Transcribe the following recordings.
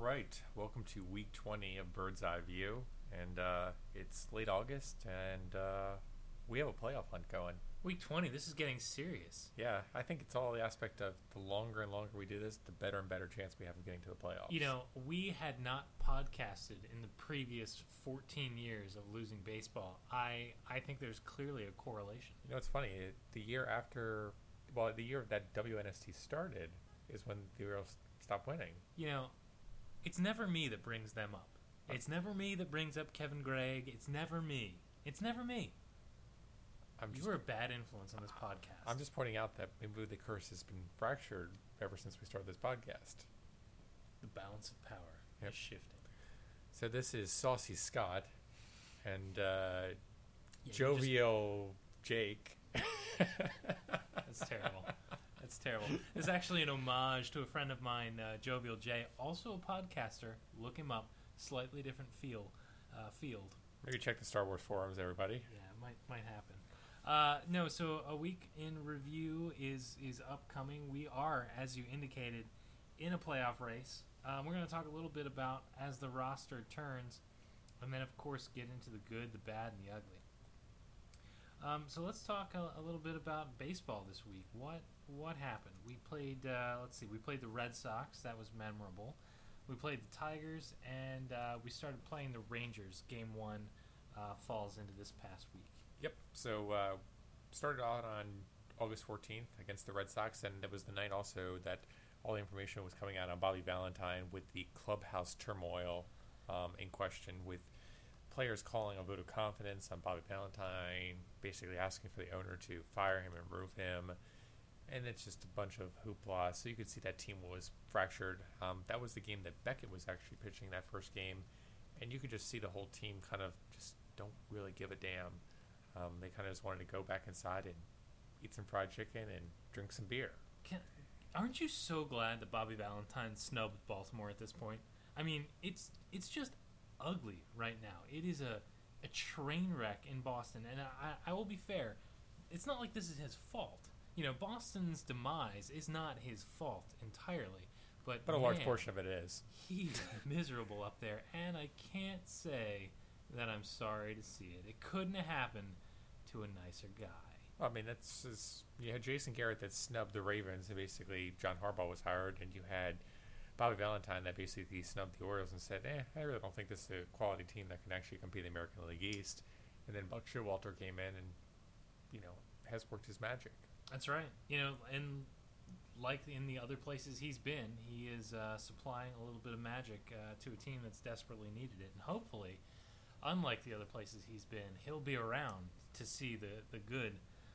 right, welcome to week 20 of Bird's Eye View, and it's late August, and we have a playoff hunt going. Week 20, this is getting serious. Yeah, I think it's all the aspect of the longer and longer we do this, the better and better chance we have of getting to the playoffs. You know, we had not podcasted in the previous 14 years of losing baseball. I think there's clearly a correlation. You know, it's funny, the year that WNST started is when the Orioles stopped winning. You know, it's never me that brings them up. It's never me that brings up Kevin Gregg. It's never me. It's never me. You were a bad influence on this podcast. I'm just pointing out that maybe the curse has been fractured ever since we started this podcast. The balance of power is shifting. So this is Saucy Scott and Jovial Jake. That's terrible. That's terrible. It's actually an homage to a friend of mine, Jovial J, also a podcaster. Look him up. Slightly different field. Maybe check the Star Wars forums, everybody. Yeah, it might happen. So a week in review is upcoming. We are, as you indicated, in a playoff race. We're going to talk a little bit about as the roster turns, and then, of course, get into the good, the bad, and the ugly. So let's talk a little bit about baseball this week. What happened? We played, we played the Red Sox. That was memorable. We played the Tigers, and we started playing the Rangers. Game 1 falls into this past week. Yep. So started out on August 14th against the Red Sox, and it was the night also that all the information was coming out on Bobby Valentine with the clubhouse turmoil in question, with players calling a vote of confidence on Bobby Valentine, basically asking for the owner to fire him and remove him. And it's just a bunch of hoopla. So you could see that team was fractured. That was the game that Beckett was actually pitching that first game. And you could just see the whole team kind of just don't really give a damn. They kind of just wanted to go back inside and eat some fried chicken and drink some beer. Aren't you so glad that Bobby Valentine snubbed Baltimore at this point? I mean, it's just ugly right now. It is a train wreck in Boston. And I will be fair. It's not like this is his fault. You know, Boston's demise is not his fault entirely. But a large portion of it is. He's miserable up there. And I can't say that I'm sorry to see it. It couldn't have happened to a nicer guy. I mean, you had Jason Garrett that snubbed the Ravens, and basically John Harbaugh was hired, and you had Bobby Valentine that basically snubbed the Orioles and said, I really don't think this is a quality team that can actually compete in the American League East. And then Buck Showalter came in and, has worked his magic. That's right. And like in the other places he's been, he is supplying a little bit of magic to a team that's desperately needed it. And hopefully, unlike the other places he's been, he'll be around to see the good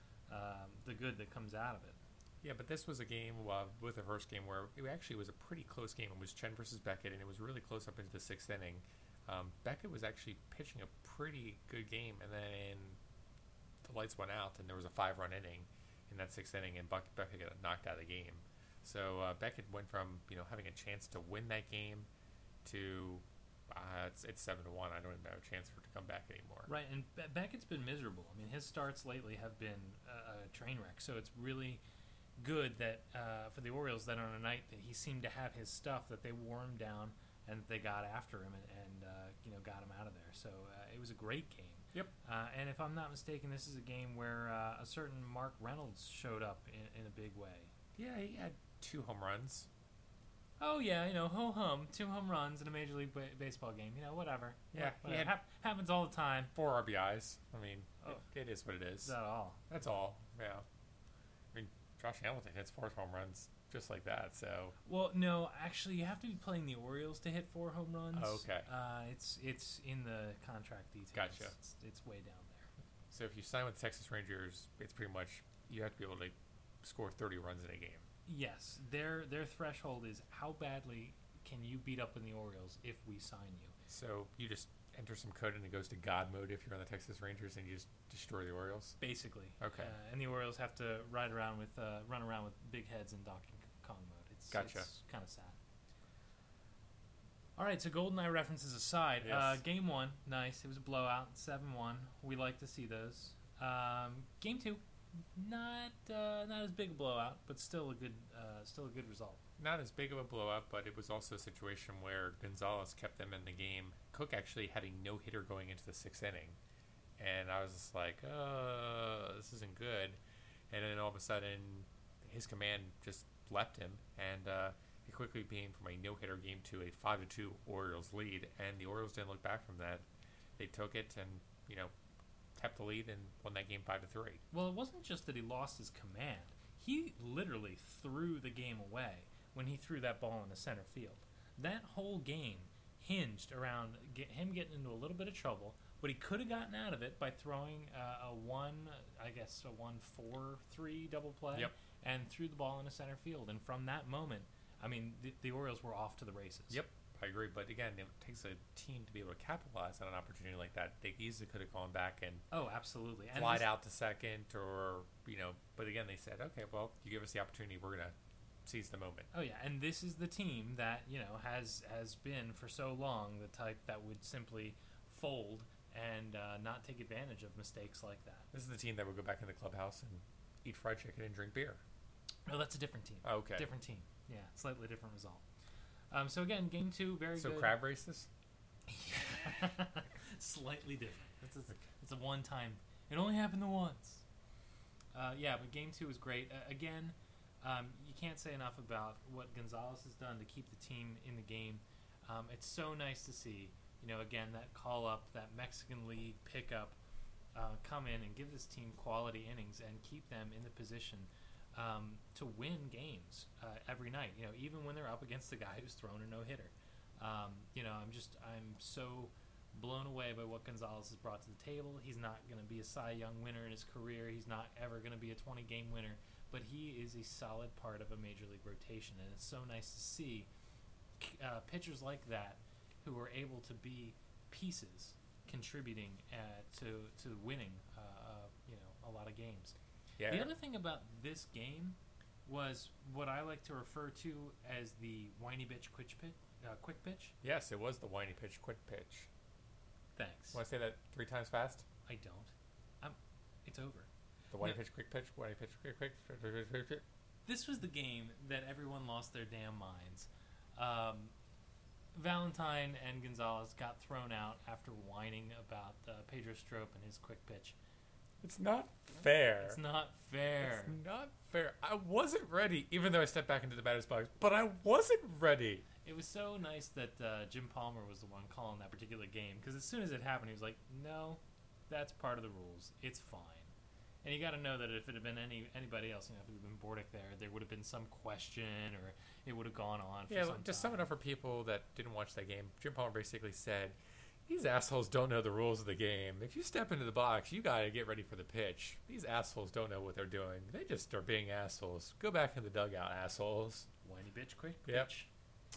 that comes out of it. Yeah, but this was a game with the first game where it actually was a pretty close game. It was Chen versus Beckett, and it was really close up into the sixth inning. Beckett was actually pitching a pretty good game, and then the lights went out, and there was a 5-run inning in that sixth inning, and Beckett got knocked out of the game. So Beckett went from having a chance to win that game to it's 7-1. I don't even have a chance for it to come back anymore. Right, and Beckett's been miserable. I mean, his starts lately have been a train wreck. So it's really good that for the Orioles that on a night that he seemed to have his stuff, that they wore him down and that they got after him and got him out of there. So it was a great game. Yep. And if I'm not mistaken, this is a game where a certain Mark Reynolds showed up in a big way. Yeah, he had 2 home runs. Oh, yeah, ho-hum, 2 home runs in a Major League Baseball game. Whatever. Yeah, whatever. Happens all the time. 4 RBIs. I mean, it is what it is. Is that all? That's all, yeah. I mean, Josh Hamilton hits 4 home runs just like that, so... Well, no, actually, you have to be playing the Orioles to hit 4 home runs. Oh, okay. It's in the contract details. Gotcha. It's way down there. So if you sign with the Texas Rangers, it's pretty much... You have to be able to score 30 runs in a game. Yes, their threshold is how badly can you beat up in the Orioles if we sign you. So you just enter some code and it goes to God mode if you're on the Texas Rangers and you just destroy the Orioles? Basically. Okay. And the Orioles have to run around with big heads in Donkey Kong mode. It's kind of sad. All right, so GoldenEye references aside, yes. Game 1, nice. It was a blowout, 7-1. We like to see those. Game 2, not as big a blowout, but still a good result. not as big of a blowout, but it was also a situation where Gonzalez kept them in the game. Cook actually had a no-hitter going into the 6th inning. And I was just like, this isn't good. And then all of a sudden, his command just left him. And it quickly became from a no-hitter game to a 5-2 Orioles lead. And the Orioles didn't look back from that. They took it and, kept the lead and won that game 5-3. Well, it wasn't just that he lost his command. He literally threw the game away when he threw that ball in the center field. That whole game hinged around him getting into a little bit of trouble, but he could have gotten out of it by throwing a 1-4-3 double play, Yep. and threw the ball in the center field. And from that moment, I mean, the Orioles were off to the races. Yep, I agree. But again, it takes a team to be able to capitalize on an opportunity like that. They easily could have gone back and Oh, absolutely. And flied out to second, or But again, they said, okay, well, you give us the opportunity, we're gonna seize the moment. Oh yeah, and this is the team that has been for so long the type that would simply fold and not take advantage of mistakes like that. This is the team that would go back in the clubhouse and eat fried chicken and drink beer. No, that's a different team. Oh, okay. Different team. Yeah, slightly different result. So again, game 2, very So good. crab races? Slightly different. It's a one-time. It only happened the once. But game 2 was great. Again, you can't say enough about what Gonzalez has done to keep the team in the game. It's so nice to see, again, that call-up, that Mexican League pickup, come in and give this team quality innings and keep them in the position to win games every night. Even when they're up against the guy who's thrown a no-hitter. I'm so blown away by what Gonzalez has brought to the table. He's not going to be a Cy Young winner in his career. He's not ever going to be a 20-game winner. But he is a solid part of a major league rotation, and it's so nice to see pitchers like that who are able to be pieces contributing to winning a lot of games. Yeah. The other thing about this game was what I like to refer to as the whiny bitch quick pitch. Yes, it was the whiny pitch, quick pitch. Thanks. Want to say that 3 times fast? I don't. It's over. The whiny No. pitch, quick pitch, whiny pitch, quick pitch. This was the game that everyone lost their damn minds. Valentine and Gonzalez got thrown out after whining about Pedro Strop and his quick pitch. It's not fair. It's not fair. It's not fair. I wasn't ready, even though I stepped back into the batter's box, but I wasn't ready. It was so nice that Jim Palmer was the one calling that particular game, because as soon as it happened, he was like, no, that's part of the rules. It's fine. And you got to know that if it had been anybody else, if it had been Bordick there would have been some question, or it would have gone on for some time. Just sum it up for people that didn't watch that game. Jim Palmer basically said, these assholes don't know the rules of the game. If you step into the box, you got to get ready for the pitch. These assholes don't know what they're doing. They just are being assholes. Go back in the dugout, assholes. Whiny bitch, quick Yep. pitch.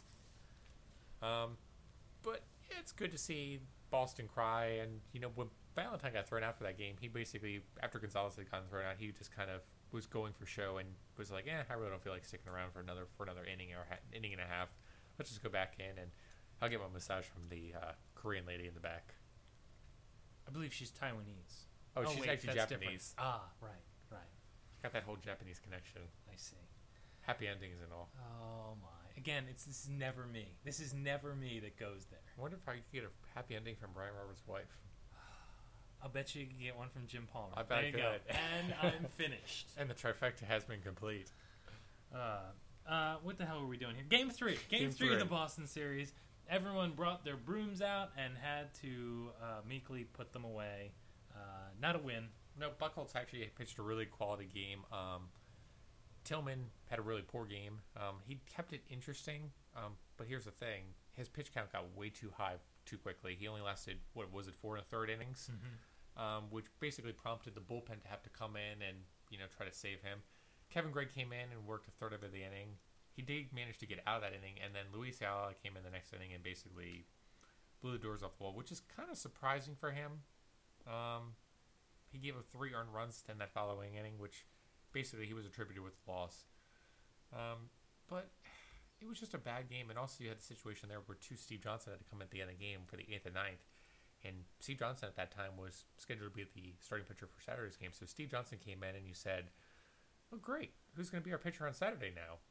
But it's good to see Boston cry. And, when Valentine got thrown out for that game, he basically, after Gonzalez had gotten thrown out, he just kind of was going for show and was like, I really don't feel like sticking around for another inning or inning and a half. Let's just go back in and I'll get my massage from the Korean lady in the back. I believe she's Taiwanese. Oh, she's wait, actually that's Japanese. different. Right. Got that whole Japanese connection. I see. Happy endings and all. Oh my! Again, this is never me. This is never me that goes there. I wonder if I could get a happy ending from Brian Roberts' wife. I'll bet you can get one from Jim Palmer. I bet there I you go. could. And I'm finished. And the trifecta has been complete. What the hell were we doing here? Game 3. Game 3 of the Boston series. Everyone brought their brooms out and had to meekly put them away. Not a win. No, Buchholz actually pitched a really quality game. Tillman had a really poor game. He kept it interesting, but here's the thing. His pitch count got way too high too quickly. He only lasted, 4 1/3 innings, which basically prompted the bullpen to have to come in and, try to save him. Kevin Gregg came in and worked a third of the inning. He did manage to get out of that inning, and then Luis Ayala came in the next inning and basically blew the doors off the wall, which is kind of surprising for him. He gave up 3 earned runs in that following inning, which basically he was attributed with the loss. But it was just a bad game, and also you had the situation there where Steve Johnson had to come at the end of the game for the 8th and 9th, and Steve Johnson at that time was scheduled to be the starting pitcher for Saturday's game. So Steve Johnson came in, and you said, "Oh, great! Who's going to be our pitcher on Saturday now?"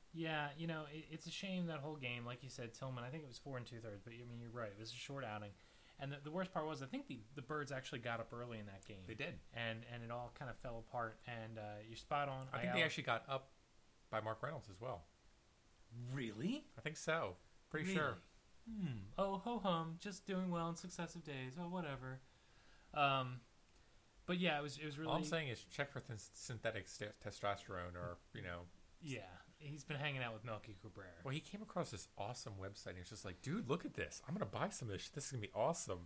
Yeah, it's a shame that whole game. Like you said, Tillman, I think it was 4 2/3, but I mean, you're right. It was a short outing. And the worst part was, I think the Birds actually got up early in that game. They did. And it all kind of fell apart. And you're spot on. I think they actually got up by Mark Reynolds as well. Really? I think so. Pretty Really? sure. Oh, ho-hum. Just doing well in successive days. Oh, whatever. But yeah, it was really... All I'm saying is check for synthetic testosterone or, Yeah, he's been hanging out with Melky Cabrera. Well, he came across this awesome website. And he was just like, dude, look at this. I'm going to buy some of this shit. This is going to be awesome.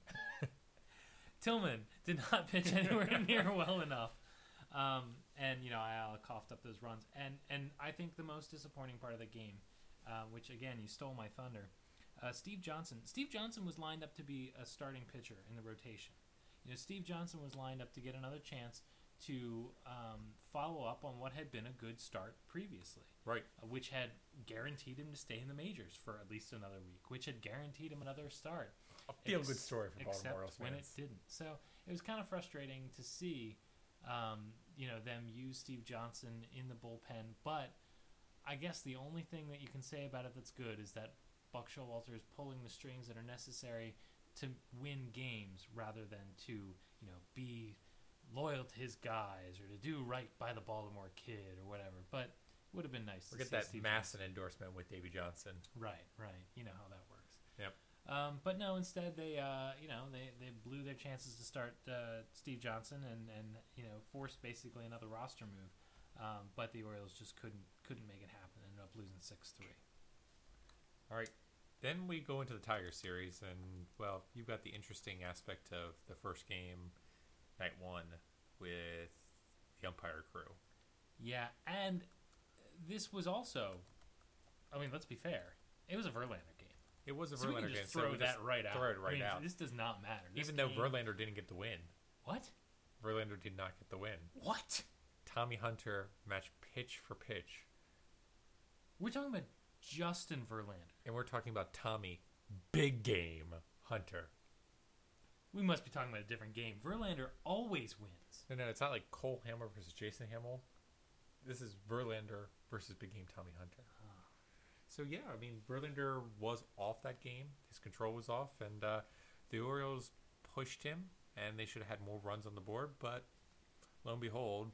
Tillman did not pitch anywhere near well enough. And, I coughed up those runs. And I think the most disappointing part of the game, which, again, you stole my thunder, Steve Johnson. Steve Johnson was lined up to be a starting pitcher in the rotation. Steve Johnson was lined up to get another chance to follow up on what had been a good start previously. Right. Which had guaranteed him to stay in the majors for at least another week, which had guaranteed him another start. A feel-good story for Baltimore Orioles when fans. it didn't. So it was kind of frustrating to see, them use Steve Johnson in the bullpen. But I guess the only thing that you can say about it that's good is that Buck Showalter is pulling the strings that are necessary to win games rather than to, be loyal to his guys or to do right by the Baltimore kid or whatever. But it would have been nice We'll to get see that Steve Masson endorsement with Davey Johnson. Right. You know how that works. Yep. But no, instead they blew their chances to start Steve Johnson and forced basically another roster move. But the Orioles just couldn't make it happen. Ended up losing 6-3. All right. Then we go into the Tigers series, and, well, you've got the interesting aspect of the first game, night one, with the umpire crew. Yeah, and this was also, let's be fair, it was a Verlander game. It was a So we Verlander can game. just throw that right out. Throw it right out. This does not matter. Even though Verlander didn't get the win. What? Verlander did not get the win. What? Tommy Hunter matched pitch for pitch. We're talking about Justin Verlander. And we're talking about Tommy Big Game Hunter. We must be talking about a different game. Verlander always wins. No, it's not like Cole Hamler versus Jason Hamill. This is Verlander versus Big Game Tommy Hunter. So, yeah, Verlander was off that game. His control was off, and the Orioles pushed him, and they should have had more runs on the board. But, lo and behold,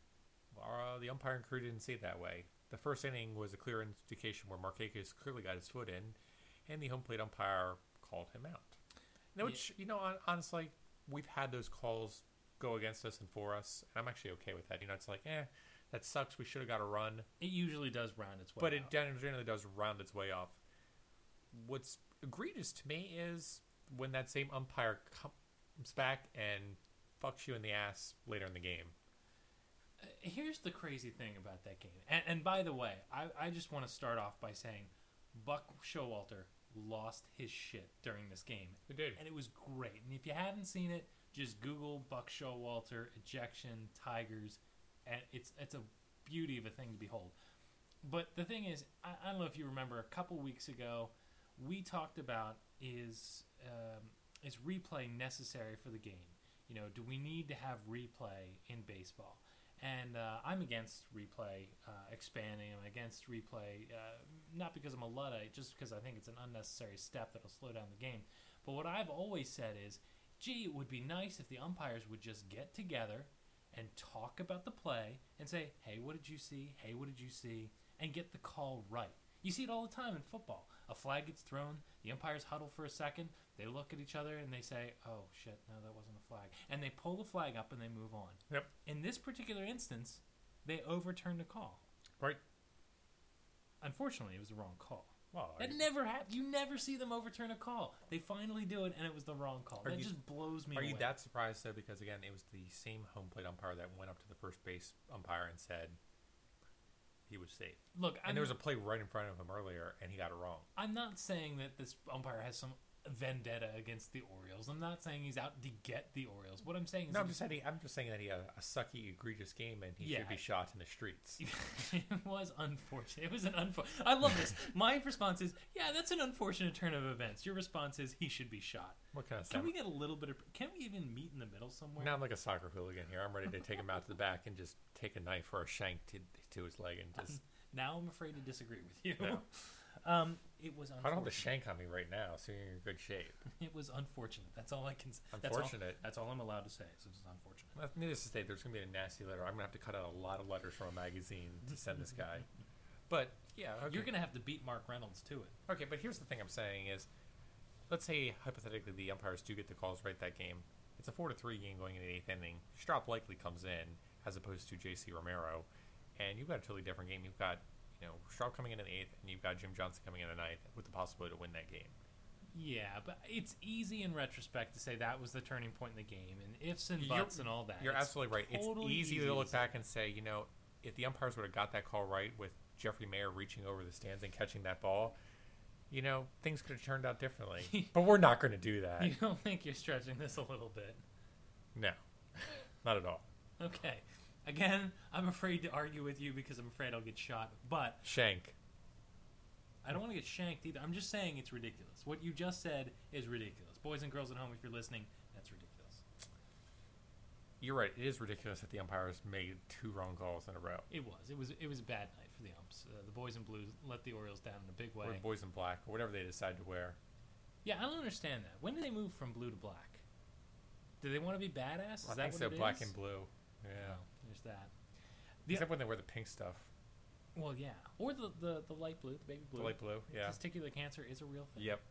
the umpiring crew didn't see it that way. The first inning was a clear indication where Markakis clearly got his foot in, and the home plate umpire called him out. Which, honestly, we've had those calls go against us and for us, and I'm actually okay with that. It's like, that sucks. We should have got a run. It usually does round its way But out. it generally does round its way off. What's egregious to me is when that same umpire comes back and fucks you in the ass later in the game. Here's the crazy thing about that game. And by the way, I just want to start off by saying Buck Showalter lost his shit during this game. He did. And it was great. And if you haven't seen it, just Google Buck Showalter ejection Tigers, and it's a beauty of a thing to behold. But the thing is, I don't know if you remember, a couple weeks ago, we talked about is replay necessary for the game? Do we need to have replay in baseball? And I'm against replay expanding. I'm against replay, not because I'm a Luddite, just because I think it's an unnecessary step that'll slow down the game. But what I've always said is, gee, it would be nice if the umpires would just get together and talk about the play and say, hey, what did you see? Hey, what did you see? And get the call right. You see it all the time in football. A flag gets thrown, the umpires huddle for a second, they look at each other and they say, oh, shit, no, that wasn't a flag. And they pull the flag up and they move on. Yep. In this particular instance, they overturned a call. Right. Unfortunately, it was the wrong call. Well, That never happens. You never see them overturn a call. They finally do it, and it was the wrong call. That just blows me away. Are you that surprised, though? Because, again, it was the same home plate umpire that went up to the first base umpire and said he was safe. Look, and there was a play right in front of him earlier, and he got it wrong. I'm not saying that this umpire has some vendetta against the Orioles. I'm not saying he's out to get the Orioles. What I'm saying is... No, I'm just saying that he had a sucky, egregious game, and he should be shot in the streets. It was unfortunate. It was an unfortunate... I love this. My response is, yeah, that's an unfortunate turn of events. Your response is, he should be shot. What kind of Can we get a little bit of... Can we even meet in the middle somewhere? Now I'm like a soccer hooligan here. I'm ready to take him out to the back and just take a knife or a shank to his leg and just... Now I'm afraid to disagree with you. No. It was I don't have the unfortunate. shank on me right now, so you're in good shape. It was unfortunate. That's all I can say. Unfortunate. That's all I'm allowed to say. So it's unfortunate. Well, needless to say, there's going to be a nasty letter. I'm going to have to cut out a lot of letters from a magazine to send this guy. But, yeah. Okay. You're going to have to beat Mark Reynolds to it. Okay, but here's the thing I'm saying is, let's say, hypothetically, the umpires do get the calls right that game. It's a 4-3 game going into the 8th inning. Straup likely comes in, as opposed to J.C. Romero. And you've got a totally different game. You've got, Straup coming in the 8th, and you've got Jim Johnson coming in the 9th with the possibility to win that game. Yeah, but it's easy in retrospect to say that was the turning point in the game, and ifs and buts and all that. You're absolutely right. Totally it's easy to look back and say, if the umpires would have got that call right with Jeffrey Mayer reaching over the stands and catching that ball, things could have turned out differently. But we're not going to do that. You don't think you're stretching this a little bit? No, not at all. Okay. Again, I'm afraid to argue with you because I'm afraid I'll get shot. But Shank. I don't want to get shanked either. I'm just saying it's ridiculous. What you just said is ridiculous. Boys and girls at home, if you're listening, that's ridiculous. You're right. It is ridiculous that the umpires made 2 wrong calls in a row. It was a bad night for the umps. The boys in blue let the Orioles down in a big way. Or boys in black, or whatever they decide to wear. Yeah, I don't understand that. When did they move from blue to black? Do they want to be badass? I think so. Black and blue. Yeah. Oh, there's that. Except when they wear the pink stuff. Well, yeah, or the light blue, the baby blue. The light blue. Yeah. Testicular cancer is a real thing. Yep.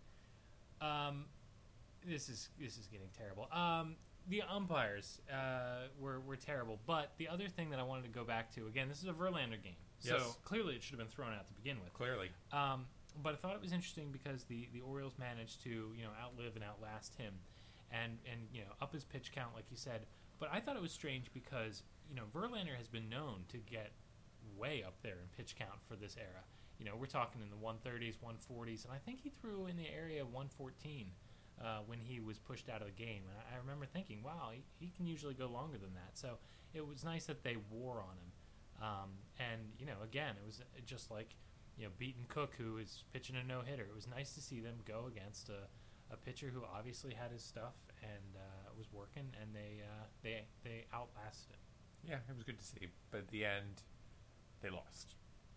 This is getting terrible. The umpires were terrible, but the other thing that I wanted to go back to again, this is a Verlander game, so Yes. clearly it should have been thrown out to begin with. Clearly. But I thought it was interesting because the Orioles managed to outlive and outlast him, and up his pitch count like you said. But I thought it was strange because Verlander has been known to get way up there in pitch count for this era. We're talking in the 130s, 140s, and I think he threw in the area of 114 when he was pushed out of the game. And I remember thinking, wow, he can usually go longer than that. So it was nice that they wore on him. And again, it was just like beating Cook, who is pitching a no-hitter. It was nice to see them go against a pitcher who obviously had his stuff and was working, and they outlasted it. Yeah, it was good to see. But at the end, they lost.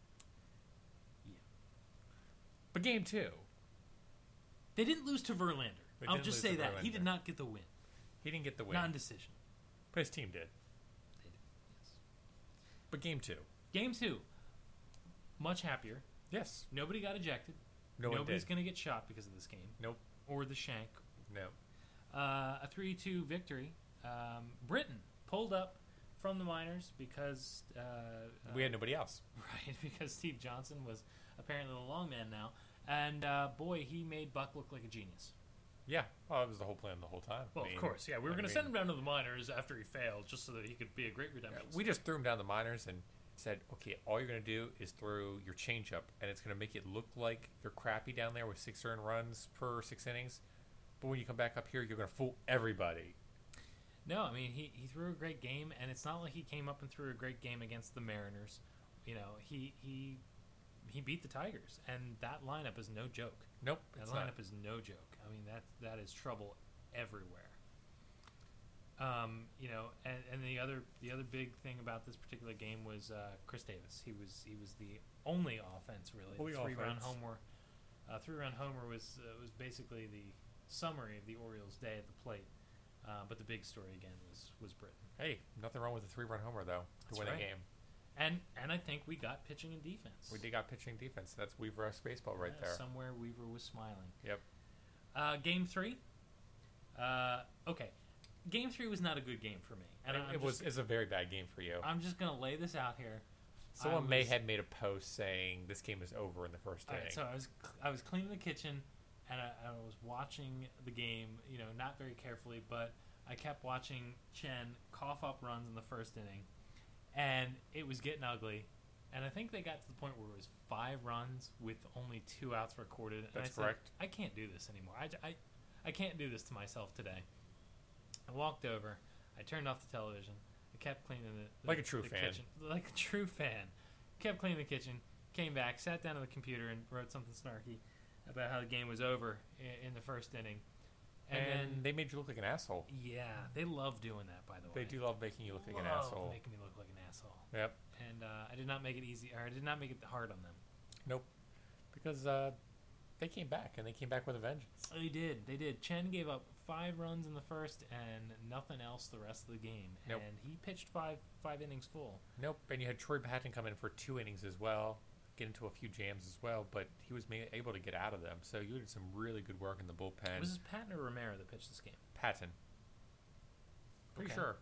Yeah. But game 2. They didn't lose to Verlander. They I'll didn't just lose say to that. He Verlander. did not get the win. He didn't get the win. Non-decision. But his team did. They did. Yes. But game 2. Game 2. Much happier. Yes. Nobody got ejected. Nobody's going to get shot because of this game. Nope. Or the shank. No. A 3-2 victory. Britain pulled up from the minors because... we had nobody else. Right, because Steve Johnson was apparently the long man now. And, boy, he made Buck look like a genius. Yeah. Well, that was the whole plan the whole time. Well, of course, yeah. We were going to send him down to the minors after he failed just so that he could be a great redemption. We just threw him down the minors and said, okay, all you're going to do is throw your changeup, and it's going to make it look like you're crappy down there with 6 earned runs per 6 innings. But when you come back up here, you're going to fool everybody. No, I mean, he threw a great game, and it's not like he came up and threw a great game against the Mariners. He beat the Tigers, and that lineup is no joke. Nope. That lineup is no joke. I mean, that is trouble everywhere. And the other big thing about this particular game was Chris Davis. He was the only offense really. Only Three-run offense. homer. Three-run homer was basically the summary of the Orioles' day at the plate. But the big story again was Britain. Hey, nothing wrong with a 3-run homer though That's to win right. a game. And I think we got pitching and defense. We did got pitching defense. That's Weaver-esque baseball right there. Somewhere Weaver was smiling. Yep. Game 3. Okay. Game 3 was not a good game for me. And It's a very bad game for you. I'm just going to lay this out here. Someone may have made a post saying this game is over in the first inning. Right, so I was cleaning the kitchen, and I was watching the game, not very carefully, but I kept watching Chen cough up runs in the first inning, and it was getting ugly. And I think they got to the point where it was 5 runs with only 2 outs recorded. And That's I said, correct. I can't do this anymore. I can't do this to myself today. I walked over. I turned off the television. I kept cleaning the Like a true fan. kitchen. Like a true fan. Kept cleaning the kitchen. Came back, sat down at the computer, and wrote something snarky about how the game was over in the first inning. And then, they made you look like an asshole. yeah, they love doing that, by the way. They do love making you look like an Love asshole. making me look like an asshole. Yep. And I did not make it easy, or I did not make it hard on them. Nope. Because they came back, and they came back with a vengeance. They did. They did. Chen gave up 5 runs in the first and nothing else the rest of the game. Nope. And he pitched five innings full. Nope. And you had Troy Patton come in for 2 innings as well, get into a few jams as well, but he was able to get out of them. So you did some really good work in the bullpen. Was this Patton or Romero that pitched this game? Patton. Pretty sure.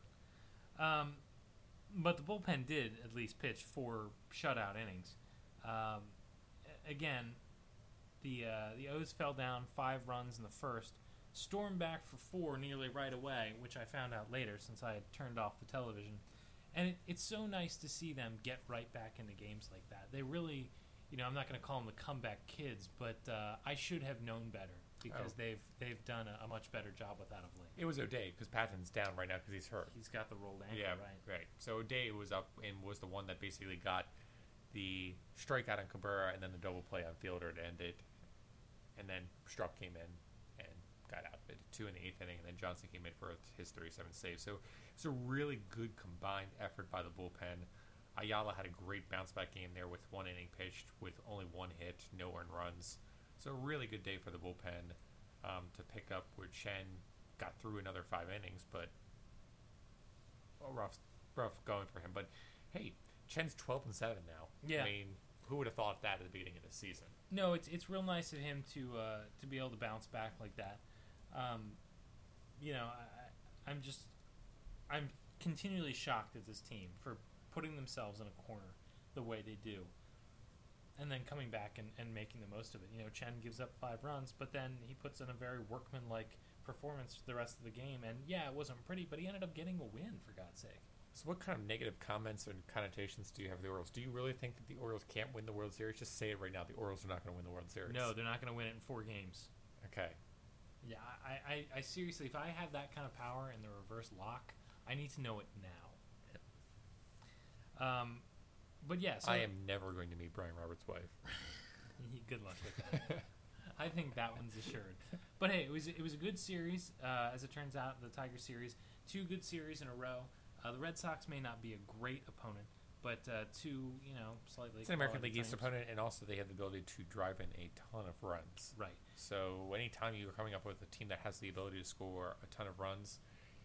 But the bullpen did at least pitch 4 shutout innings. Again, the O's fell down 5 runs in the first, stormed back for 4 nearly right away, which I found out later since I had turned off the television. And it's so nice to see them get right back into games like that. They really, I'm not going to call them the comeback kids, but I should have known better because they've done a much better job with that of late. It was O'Day because Patton's down right now because he's hurt. He's got the rolled ankle, right. So O'Day was up and was the one that basically got the strikeout on Cabrera and then the double play on Fielder to end it. And then Struck came in and got out at 2 in the 8th inning, and then Johnson came in for his 37th save. So it's a really good combined effort by the bullpen. Ayala had a great bounce-back game there with 1 inning pitched with only 1 hit, no earned runs. So a really good day for the bullpen to pick up where Chen got through another 5 innings, but rough going for him. But hey, Chen's 12-7 now. Yeah. I mean, who would have thought that at the beginning of the season? No, it's real nice of him to be able to bounce back like that. I'm continually shocked at this team for putting themselves in a corner the way they do, and then coming back and making the most of it. Chen gives up 5 runs, but then he puts in a very workmanlike performance the rest of the game. And yeah, it wasn't pretty, but he ended up getting a win, for God's sake. So what kind of negative comments and connotations do you have of the Orioles? Do you really think that the Orioles can't win the World Series? Just say it right now. The Orioles are not going to win the World Series. No, they're not going to win it in 4 games. Okay. Yeah, I seriously, if I have that kind of power in the reverse lock, I need to know it now. But yeah, so I am never going to meet Brian Roberts' wife. Good luck with that. I think that one's assured. But hey, it was a good series. As it turns out, the Tiger series, 2 good series in a row. The Red Sox may not be a great opponent, but 2, slightly. It's an American League East opponent, and also they have the ability to drive in a ton of runs. Right. So anytime you're coming up with a team that has the ability to score a ton of runs,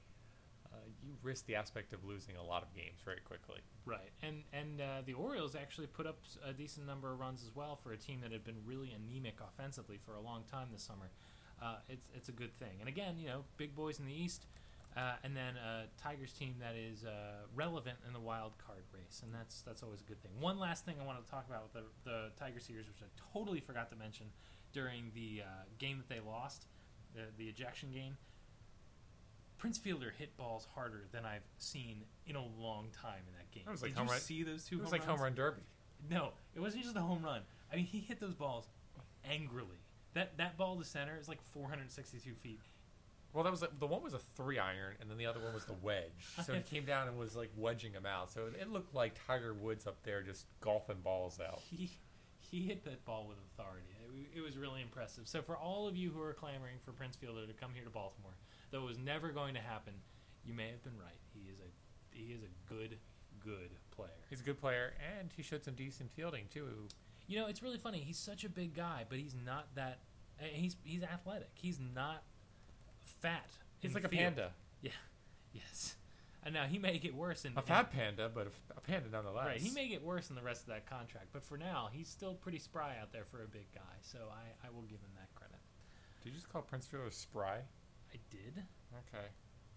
you risk the aspect of losing a lot of games very quickly. Right. And the Orioles actually put up a decent number of runs as well for a team that had been really anemic offensively for a long time this summer. It's a good thing. And again, big boys in the East. And then a Tigers team that is relevant in the wild card race, and that's always a good thing. One last thing I want to talk about with the Tiger series, which I totally forgot to mention during the game that they lost, the ejection game. Prince Fielder hit balls harder than I've seen in a long time in that game. It was like Did you see those 2 home runs? It was like home run derby. No, it wasn't just a home run. I mean, he hit those balls angrily. That ball to center is like 462 feet. Well, that was the one was a 3-iron, and then the other one was the wedge. So he came down and was like wedging him out. So it looked like Tiger Woods up there just golfing balls out. He hit that ball with authority. It was really impressive. So for all of you who are clamoring for Prince Fielder to come here to Baltimore, though it was never going to happen, you may have been right. He is a good player. He's a good player, and he showed some decent fielding too. It's really funny. He's such a big guy, but he's not that. He's athletic. He's not fat. He's like a panda. Yeah. Yes. And now he may get worse. A fat panda, but a panda nonetheless. Right. He may get worse in the rest of that contract, but for now, he's still pretty spry out there for a big guy. So I will give him that credit. Did you just call Prince Fielder spry? I did. Okay.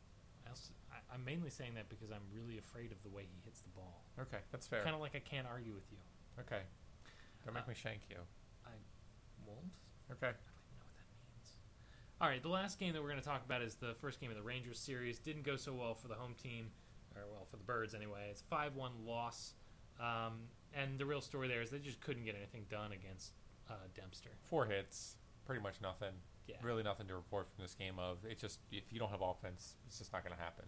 I'm mainly saying that because I'm really afraid of the way he hits the ball. Okay, that's fair. Kind of like I can't argue with you. Okay. Don't make me shank you. I won't. Okay. I don't even know what that means. All right, the last game that we're going to talk about is the first game of the Rangers series. Didn't go so well for the home team, or well, for the Birds anyway. It's 5-1 loss. And the real story there is they just couldn't get anything done against Dempster. 4 hits, pretty much nothing. Yeah. Really nothing to report from this game of. It's just, if you don't have offense, it's just not going to happen.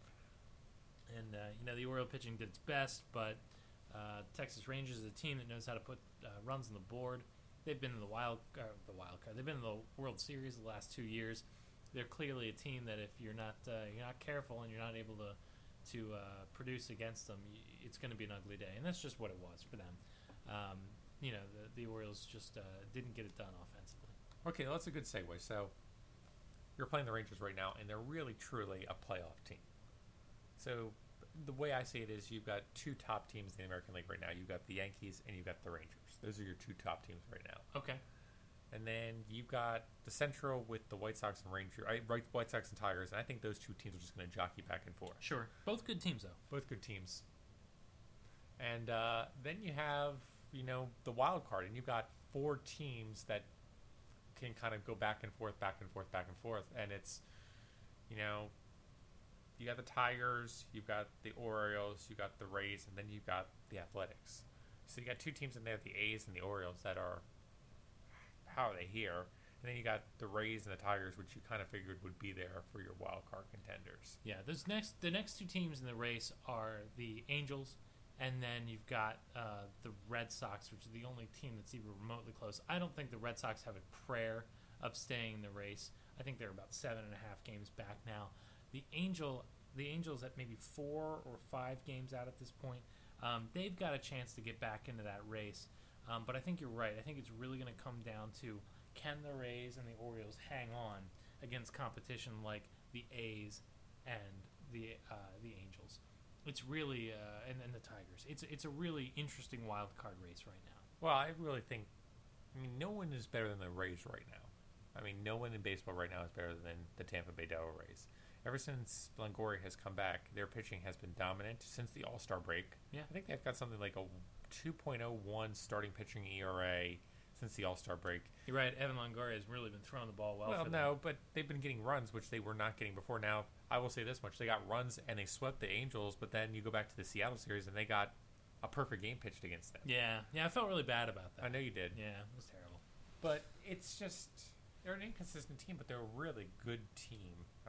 And, the Oriole pitching did its best, but Texas Rangers is a team that knows how to put runs on the board. They've been in the wild card. They've been in the World Series the last 2 years. They're clearly a team that if you're not careful and you're not able to produce against them, it's going to be an ugly day, and that's just what it was for them. The Orioles just didn't get it done offensively. Okay, that's a good segue. So you're playing the Rangers right now, and they're really, truly a playoff team. So the way I see it is you've got two top teams in the American League right now. You've got the Yankees and you've got the Rangers. Those are your two top teams right now. Okay. And then you've got the Central with the White Sox and Rangers, White Sox and Tigers, and I think those two teams are just going to jockey back and forth. Sure. Both good teams, though. Both good teams. And then you have, the wild card, and you've got four teams that can kind of go back and forth, back and forth, back and forth. And it's, you got the Tigers, you've got the Orioles, you've got the Rays, and then you've got the Athletics. So you got two teams in there, the A's and the Orioles, that are, how are they here? And then you got the Rays and the Tigers, which you kind of figured would be there for your wild card contenders. Yeah, the next two teams in the race are the Angels, and then you've got the Red Sox, which is the only team that's even remotely close. I don't think the Red Sox have a prayer of staying in the race. I think they're about 7.5 games back now. The Angels at maybe 4 or 5 games out at this point. They've got a chance to get back into that race. But I think you're right. I think it's really going to come down to, can the Rays and the Orioles hang on against competition like the A's and the Angels? It's really and the Tigers. It's a really interesting wild card race right now. Well, I really think, no one is better than the Rays right now. No one in baseball right now is better than the Tampa Bay Devil Rays. Ever since Longoria has come back, their pitching has been dominant since the All-Star break. Yeah. I think they've got something like a 2.01 starting pitching ERA since the All-Star break. You're right. Evan Longoria has really been throwing the ball well for them. No, but they've been getting runs, which they were not getting before. Now, I will say this much. They got runs and they swept the Angels, but then you go back to the Seattle series and they got a perfect game pitched against them. Yeah, I felt really bad about that. I know you did. Yeah, it was terrible. But it's just, they're an inconsistent team, but they're a really good team.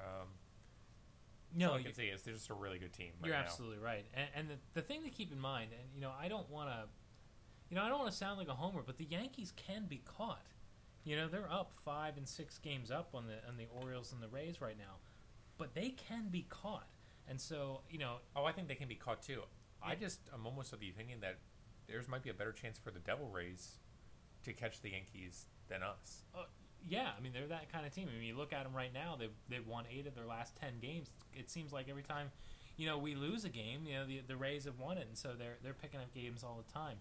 No, all I can say is they're just a really good team. You're absolutely right. And the thing to keep in mind, and I don't want to sound like a homer, but the Yankees can be caught. They're up 5 and 6 games up on the Orioles and the Rays right now, but they can be caught. And so, I think they can be caught too. Yeah. I'm almost of the opinion that theirs might be a better chance for the Devil Rays to catch the Yankees than us. Yeah, they're that kind of team. You look at them right now; they've won 8 of their last 10 games. It seems like every time, we lose a game, the Rays have won it, and so they're picking up games all the time.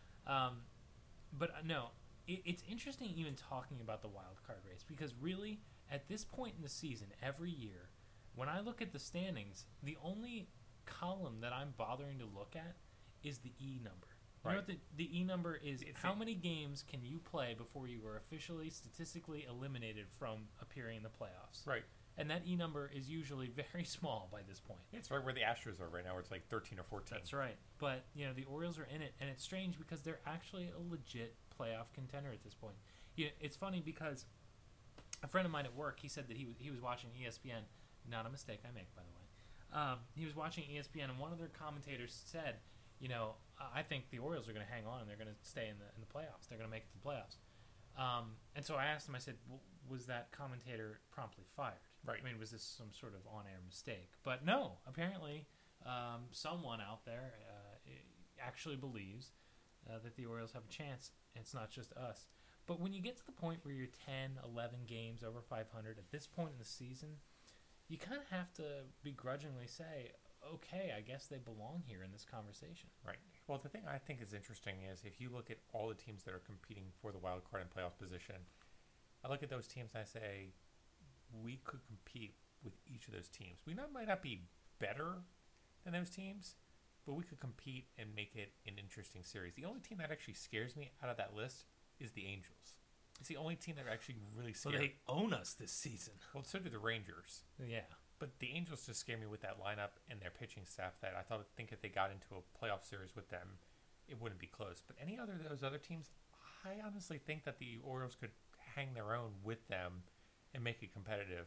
But no, it's interesting even talking about the wild card race, because really, at this point in the season, every year, when I look at the standings, the only column that I'm bothering to look at is the E number. You know what the E number is? How many games can you play before you are officially, statistically eliminated from appearing in the playoffs? Right. And that E number is usually very small by this point. It's right where the Astros are right now, where it's like 13 or 14. That's right. But, the Orioles are in it, and it's strange because they're actually a legit playoff contender at this point. It's funny because a friend of mine at work, he said that he was watching ESPN. Not a mistake I make, by the way. He was watching ESPN, and one of their commentators said, I think the Orioles are going to hang on and they're going to stay in the playoffs. They're going to make it to the playoffs. And so I asked him, I said, was that commentator promptly fired? Right. Was this some sort of on-air mistake? But no, apparently someone out there actually believes that the Orioles have a chance. It's not just us. But when you get to the point where you're 10, 11 games over 500, at this point in the season, you kind of have to begrudgingly say, okay, I guess they belong here in this conversation. Right. Well, the thing I think is interesting is if you look at all the teams that are competing for the wild card and playoff position, I look at those teams and I say, we could compete with each of those teams. We might not be better than those teams, but we could compete and make it an interesting series. The only team that actually scares me out of that list is the Angels. It's the only team that actually really scares me. So they own us this season. Well, so do the Rangers. Yeah. But the Angels just scare me with that lineup and their pitching staff that I think if they got into a playoff series with them, it wouldn't be close. But any other of those other teams, I honestly think that the Orioles could hang their own with them and make it competitive.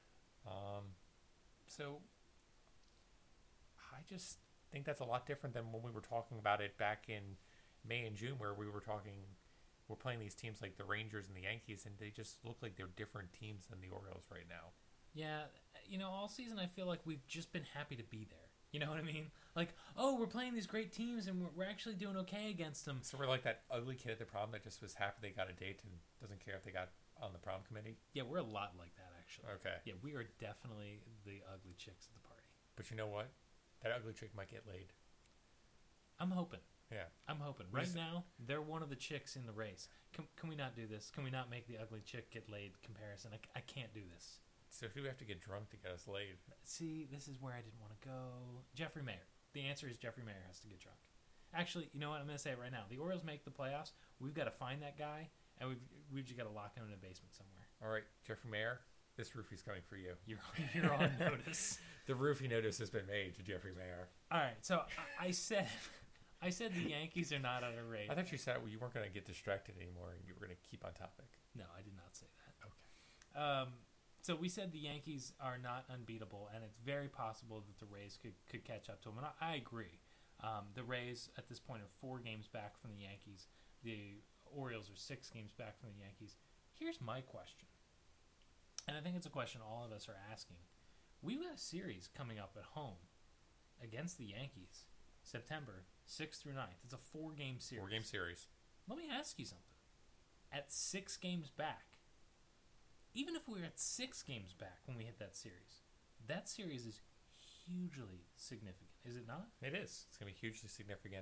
So I just think that's a lot different than when we were talking about it back in May and June, where we're playing these teams like the Rangers and the Yankees, and they just look like they're different teams than the Orioles right now. Yeah, all season I feel like we've just been happy to be there. You know what I mean? Like, oh, we're playing these great teams and we're actually doing okay against them. So we're like that ugly kid at the prom that just was happy they got a date and doesn't care if they got on the prom committee. Yeah, we're a lot like that, actually. Okay. Yeah, we are definitely the ugly chicks at the party. But you know what? That ugly chick might get laid. I'm hoping. Yeah. I'm hoping. Right now, they're one of the chicks in the race. Can we not do this? Can we not make the ugly chick get laid comparison? I can't do this. So who do we have to get drunk to get us laid? See, this is where I didn't want to go. Jeffrey Mayer. The answer is Jeffrey Mayer has to get drunk. Actually, you know what? I'm going to say it right now. The Orioles make the playoffs. We've got to find that guy, and we've just got to lock him in a basement somewhere. All right, Jeffrey Mayer, this roofie's coming for you. You're on notice. The roofie notice has been made to Jeffrey Mayer. All right, so I said the Yankees are not underrated. I thought you said you weren't going to get distracted anymore and you were going to keep on topic. No, I did not say that. Okay. So we said the Yankees are not unbeatable, and it's very possible that the Rays could catch up to them. And I agree. The Rays, at this point, are 4 games back from the Yankees. The Orioles are 6 games back from the Yankees. Here's my question, and I think it's a question all of us are asking. We've got a series coming up at home against the Yankees, September 6th through 9th. It's a 4-game series. 4-game series. Let me ask you something. At 6 games back, even if we were at 6 games back when we hit that series is hugely significant, is it not? It is. It's going to be hugely significant.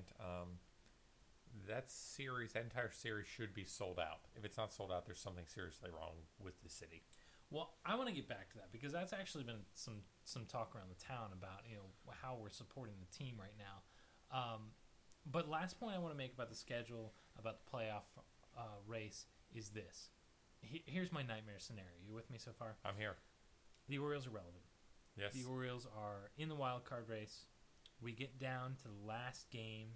That entire series should be sold out. If it's not sold out, there's something seriously wrong with the city. Well, I want to get back to that because that's actually been some talk around the town about how we're supporting the team right now. But last point I want to make about the schedule, about the playoff race, is this. Here's my nightmare scenario. You with me so far? I'm here. The Orioles are relevant. Yes. The Orioles are in the wild card race. We get down to the last game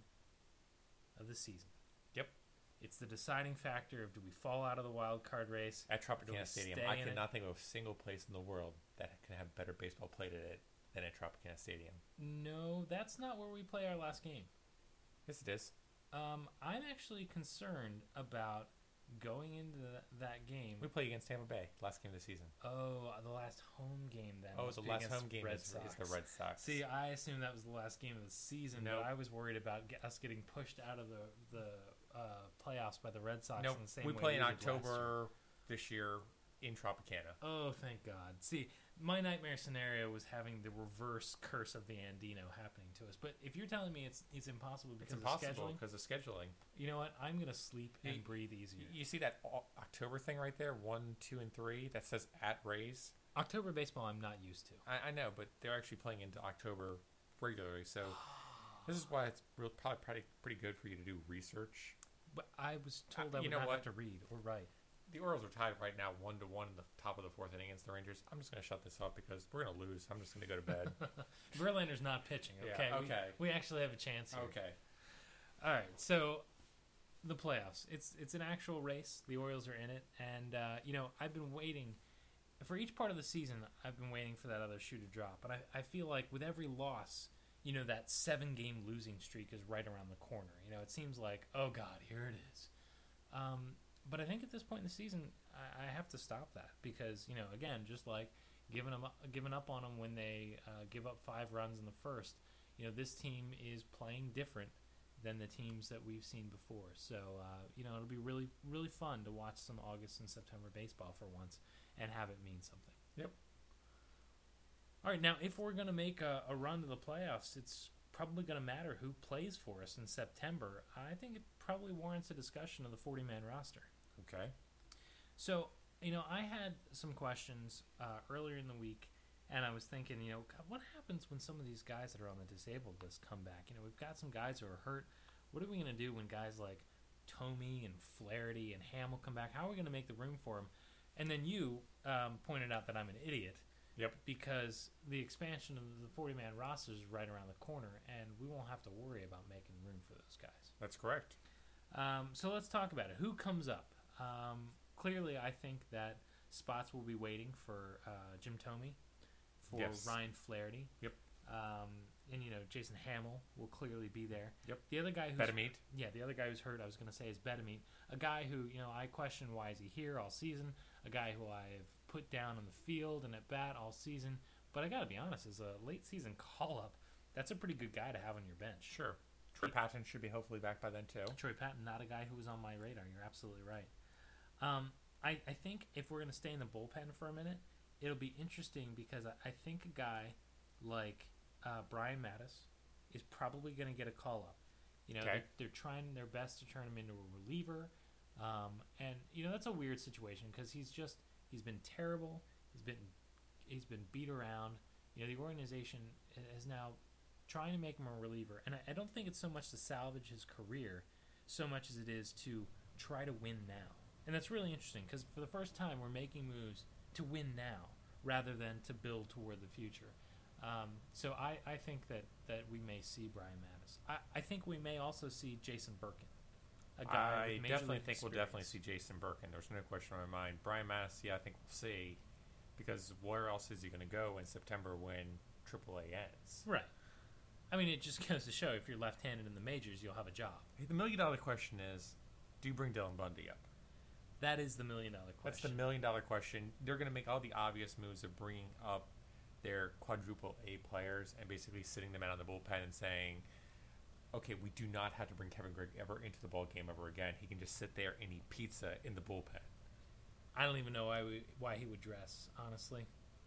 of the season. Yep. It's the deciding factor of do we fall out of the wild card race at Tropicana Stadium. I cannot think of a single place in the world that can have better baseball played at it than at Tropicana Stadium. No, that's not where we play our last game. Yes, it is. I'm actually concerned about going into that game. We play against Tampa Bay, last game of the season. Oh, the last home game then. Oh, the last home game is the Red Sox. See, I assumed that was the last game of the season, Nope. but I was worried about us getting pushed out of the playoffs by the Red Sox Nope. in the same we way play we in did October this year in Tropicana. Oh, thank God. See, my nightmare scenario was having the reverse curse of the Andino happening to us. But if you're telling me it's impossible because of scheduling, you know what? I'm going to sleep and breathe easier. You see that October thing right there, 1, 2, and 3, that says at Rays? October baseball I'm not used to. I know, but they're actually playing into October regularly, so this is why it's probably pretty good for you to do research. But I was told I would not have to read or write. The Orioles are tied right now 1-1 in the top of the 4th inning against the Rangers. I'm just going to shut this off because we're going to lose. I'm just going to go to bed. Verlander's not pitching, okay? Yeah, okay. We actually have a chance here. Okay. All right, so the playoffs. It's an actual race. The Orioles are in it. And, I've been waiting. For each part of the season, I've been waiting for that other shoe to drop. But I feel like with every loss, that 7-game losing streak is right around the corner. It seems like, oh, God, here it is. But I think at this point in the season, I have to stop that because, again, just like giving up on them when they give up 5 runs in the first, this team is playing different than the teams that we've seen before. So, it'll be really, really fun to watch some August and September baseball for once and have it mean something. Yep. All right, now, if we're going to make a run to the playoffs, it's probably going to matter who plays for us in September. I think it probably warrants a discussion of the 40-man roster. Okay. So, I had some questions earlier in the week, and I was thinking, what happens when some of these guys that are on the disabled list come back? We've got some guys who are hurt. What are we going to do when guys like Thome and Flaherty and Hamill come back? How are we going to make the room for them? And then you pointed out that I'm an idiot. Yep. Because the expansion of the 40-man roster is right around the corner, and we won't have to worry about making room for those guys. That's correct. So let's talk about it. Who comes up? Clearly, I think that spots will be waiting for Jim Thome, for Ryan Flaherty. Yep. And Jason Hamill will clearly be there. Yep. The other guy who's Betemit. Yeah, the other guy who's hurt, I was going to say, is Betemit. A guy who I question why is he here all season. A guy who I have put down on the field and at bat all season. But I got to be honest, as a late season call up, That's a pretty good guy to have on your bench. Sure. Troy Patton should be hopefully back by then too. Troy Patton, not a guy who was on my radar. You're absolutely right. I think if we're going to stay in the bullpen for a minute, it'll be interesting because I think a guy like Brian Mattis is probably going to get a call up. You know, Okay. they're trying their best to turn him into a reliever, and you know that's a weird situation because he's been terrible. He's been beat around. You know, the organization is now trying to make him a reliever, and I don't think it's so much to salvage his career, so much as it is to try to win now. And that's really interesting because for the first time we're making moves to win now rather than to build toward the future. So I think that we may see Brian Mattis. I think we may also see Jason Birkin, a guy I with Major definitely League think we'll experience. definitely see Jason Birkin. There's no question in my mind. Brian Mattis, yeah, I think we'll see, because where else is he going to go in September when AAA ends? Right. I mean, it just goes to show if you're left-handed in the majors, you'll have a job. The $1 million question is, do you bring Dylan Bundy up? That is the $1 million That's the question. $1 million question. They're going to make all the obvious moves of bringing up their quadruple A players and basically sitting them out of the bullpen and saying, okay, we do not have to bring Kevin Gregg ever into the ball game ever again. He can just sit there and eat pizza in the bullpen. I don't even know why he would dress, honestly.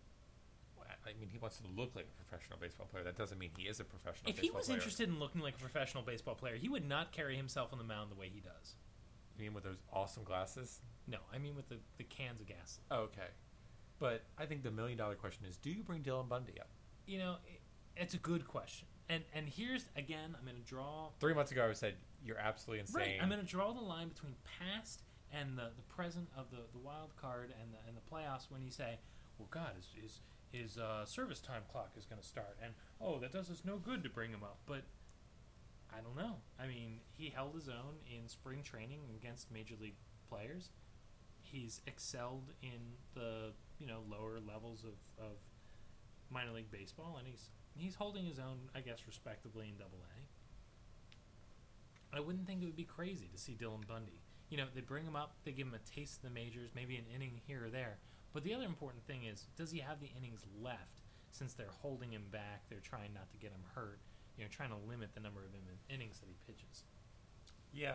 I mean, he wants to look like a professional baseball player. That doesn't mean he is a professional If baseball he was player. interested in looking like a professional baseball player, he would not carry himself on the mound the way he does. You mean with those awesome glasses? No, I mean with the cans of gas. Oh, okay. But I think the $1 million question is, do you bring Dylan Bundy up? You know, it's a good question. And here's, again, I'm going to draw... 3 months ago, I said, you're absolutely insane. Right, I'm going to draw the line between past and the present of the wild card and the playoffs when you say, well, God, his service time clock is going to start. And, oh, that does us no good to bring him up. But I don't know. I mean, he held his own in spring training against major league players. He's excelled in the lower levels of minor league baseball, and he's holding his own, I guess, respectably in Double A. I wouldn't think it would be crazy to see Dylan Bundy. You know, they bring him up, they give him a taste of the majors, maybe an inning here or there. But the other important thing is, does he have the innings left? Since they're holding him back, they're trying not to get him hurt. You know, trying to limit the number of innings that he pitches. Yeah,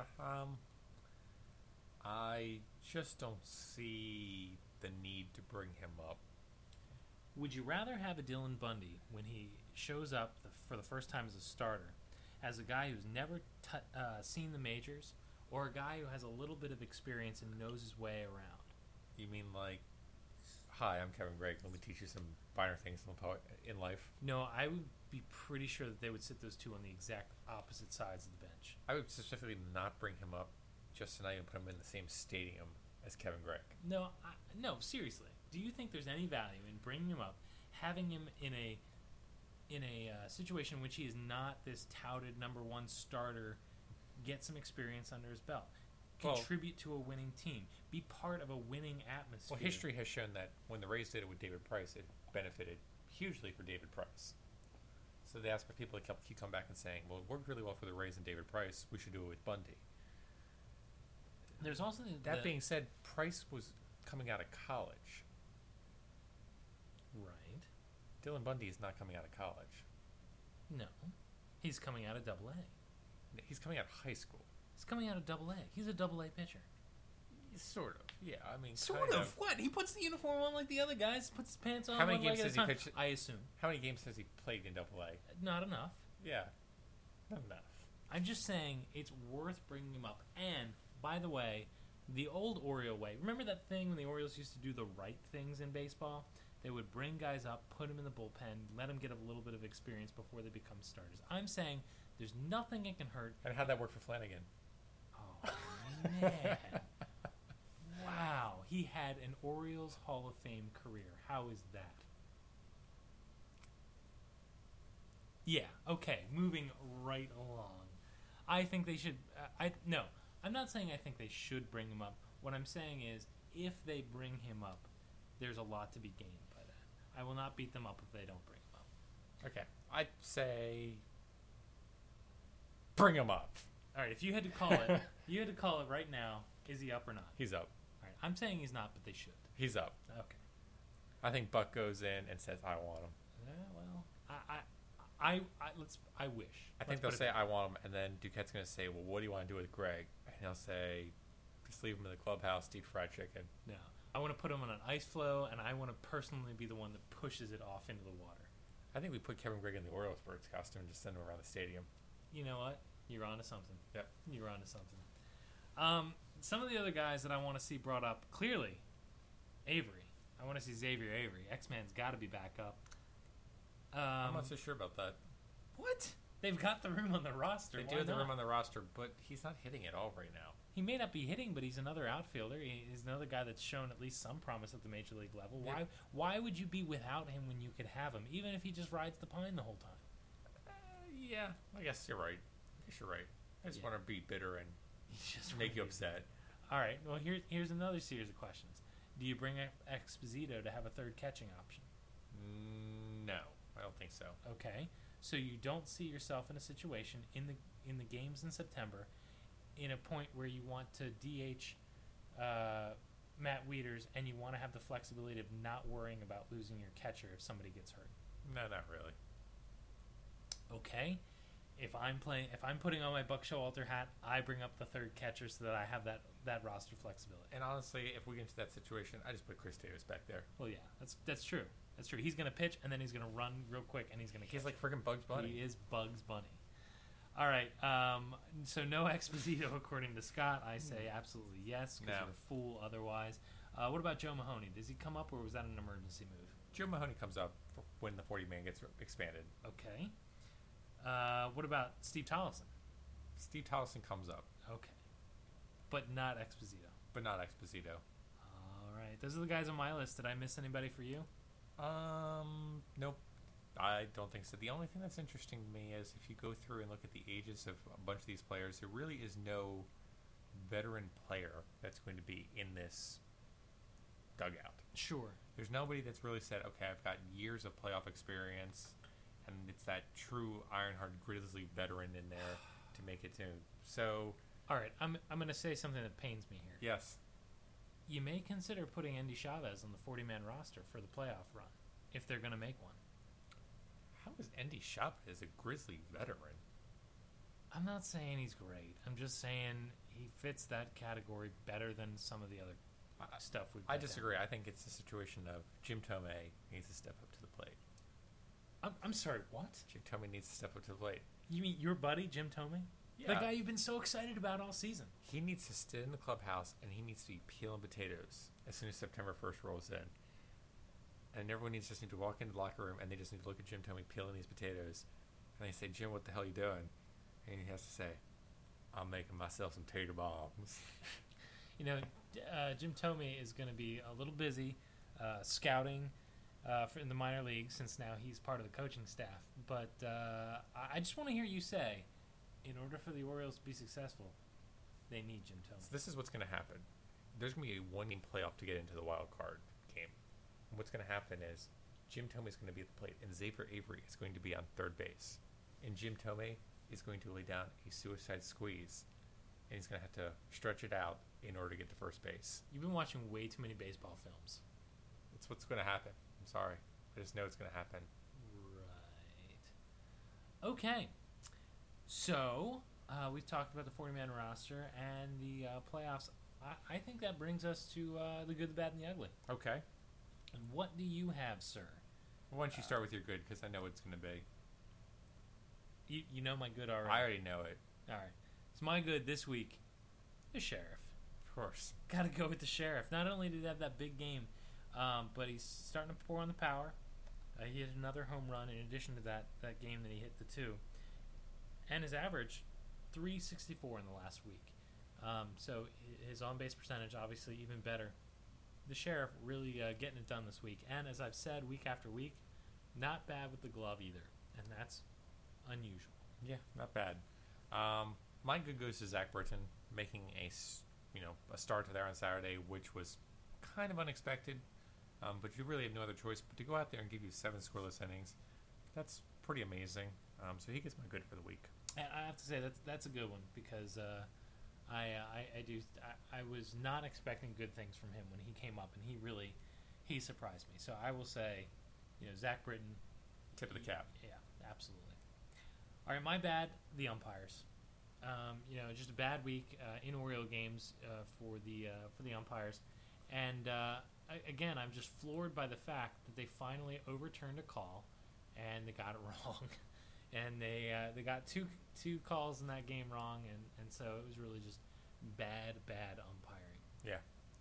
I just don't see the need to bring him up. Would you rather have a Dylan Bundy when he shows up for the first time as a starter, as a guy who's never seen the majors, or a guy who has a little bit of experience and knows his way around? You mean like, hi, I'm Kevin Gregg. Let me teach you some finer things in life. No, I would be pretty sure that they would sit those two on the exact opposite sides of the bench. I would specifically not bring him up just to not even put him in the same stadium as Kevin Gregg. No, seriously. Do you think there's any value in bringing him up, having him in a situation in which he is not this touted number one starter, get some experience under his belt, contribute to a winning team, be part of a winning atmosphere? Well, history has shown that when the Rays did it with David Price, it benefited hugely for David Price. So they asked for people to keep come back and saying, well, it worked really well for the Rays and David Price. We should do it with Bundy. There's also That being said, Price was coming out of college. right. Dylan Bundy is not coming out of college. No, he's coming out of Double A. He's coming out of high school. He's coming out of Double A. He's a Double A pitcher. Sort of. Yeah, I mean, Sort of. What? He puts the uniform on like the other guys. Puts his pants on. How many one leg games at a has he time. pitched? I assume How many games has he played in Double A? not enough. Yeah, not enough. I'm just saying it's worth bringing him up. And by the way, the old Oriole way. Remember that thing when the Orioles used to do the right things in baseball? They would bring guys up, put them in the bullpen, let them get a little bit of experience before they become starters. I'm saying there's nothing it can hurt. And how'd that work for Flanagan? Oh, man. Wow. He had an Orioles Hall of Fame career. How is that? Yeah, okay. Moving right along. I think they should... No, I'm not saying I think they should bring him up. What I'm saying is, if they bring him up, there's a lot to be gained by that. I will not beat them up if they don't bring him up. Okay, I'd say bring him up. All right, if you had to call it, right now, is he up or not? He's up. All right, I'm saying he's not, but they should. He's up. Okay. I think Buck goes in and says, I want him. Yeah, well, I wish. I think they'll say I want him, and then Duquette's going to say, "Well, what do you want to do with Greg?" And he'll say, "Just leave him in the clubhouse, deep fried chicken." No, I want to put him on an ice floe, and I want to personally be the one that pushes it off into the water. I think we put Kevin Gregg in the Orioles birds costume and just send him around the stadium. You know what? You're onto something. Yep. You're onto something. Some of the other guys that I want to see brought up, clearly, Avery. I want to see Xavier Avery. X-Man's got to be back up. I'm not so sure about that. What? They've got the room on the roster. They Why do have the not? room on the roster, but he's not hitting at all right now. He may not be hitting, but he's another outfielder. He's another guy that's shown at least some promise at the major league level. Yep. Why would you be without him when you could have him, even if he just rides the pine the whole time? Yeah, I guess you're right. I guess you're right. I just want to be bitter and He's just make you really- upset. All right. Well, here's another series of questions. Do you bring Exposito to have a third catching option? No, I don't think so. Okay. So you don't see yourself in a situation in the games in September, in a point where you want to DH Matt Wieters, and you want to have the flexibility of not worrying about losing your catcher if somebody gets hurt. No, not really. Okay. If I'm putting on my Buck Showalter hat, I bring up the third catcher so that I have that roster flexibility. And honestly, if we get into that situation, I just put Chris Davis back there. Well, yeah, that's true. That's true. He's going to pitch, and then he's going to run real quick, and he's going to He's like friggin' Bugs Bunny. He is Bugs Bunny. All right. So no Exposito, according to Scott. I say absolutely yes, because No. you're a fool otherwise. What about Joe Mahoney? Does he come up, or was that an emergency move? Joe Mahoney comes up when the 40-man gets expanded. Okay. What about Steve Tollefson? Steve Tollefson comes up, Okay. But not Exposito. but not Exposito. All right. Those are the guys on my list. Did I miss anybody for you? Nope. I don't think so. The only thing that's interesting to me is if you go through and look at the ages of a bunch of these players, there really is no veteran player that's going to be in this dugout. Sure. There's nobody that's really said, okay, I've got years of playoff experience, and it's that true Ironheart Grizzly veteran in there to make it to. So, All right. I'm going to say something that pains me here. yes, You may consider putting Andy Chavez on the 40-man roster for the playoff run, if they're going to make one. how is Andy Chavez a Grizzly veteran? I'm not saying he's great. I'm just saying he fits that category better than some of the other stuff we've I put down. disagree. I think it's a situation of Jim Tomei needs to step up to the plate. I'm sorry, what? Jim Tomei needs to step up to the plate. You mean your buddy, Jim Tomei? Yeah. The guy you've been so excited about all season. He needs to sit in the clubhouse and he needs to be peeling potatoes as soon as September 1st rolls in. And everyone needs just need to walk into the locker room and they just need to look at Jim Tomei peeling these potatoes. And they say, Jim, what the hell are you doing? And he has to say, I'm making myself some tater bombs. You know, Jim Tomei is going to be a little busy scouting in the minor leagues since now he's part of the coaching staff. But I just want to hear you say, in order for the Orioles to be successful, they need Jim So Tomei. this is what's going to happen. There's going to be a one-game playoff to get into the wild card game. And what's going to happen is Jim Tomei is going to be at the plate, and Xavier Avery is going to be on third base. And Jim Tomei is going to lay down a suicide squeeze, and he's going to have to stretch it out in order to get to first base. You've been watching way too many baseball films. That's what's going to happen. I'm sorry. I just know it's going to happen. Right. Okay. So, we've talked about the 40-man roster and the playoffs. I think that brings us to the good, the bad, and the ugly. Okay. And what do you have, sir? Why don't you start with your good, because I know what it's going to be. You know my good already. I already know it. All right. So my good this week, the Sheriff. Of course. Got to go with the Sheriff. Not only did he have that big game, but he's starting to pour on the power. He hit another home run in addition to that game that he hit the two. And his average, 364 in the last week. So his on-base percentage, obviously, even better. The Sheriff really getting it done this week. And as I've said week after week, not bad with the glove either. And that's unusual. Yeah, not bad. My good goes to Zach Britton making a start there on Saturday, which was kind of unexpected. But you really have no other choice but to go out there and give you 7 scoreless innings. That's pretty amazing. So he gets my good for the week. And I have to say that's a good one because I was not expecting good things from him when he came up, and he surprised me. So I will say, Zach Britton, Tip of the cap. Yeah, Absolutely. All right, my bad. The umpires. Just a bad week in Oriole games for the umpires, and again, I'm just floored by the fact that they finally overturned a call, and they got it wrong, and they got two calls in that game wrong, and so it was really just bad umpiring. Yeah.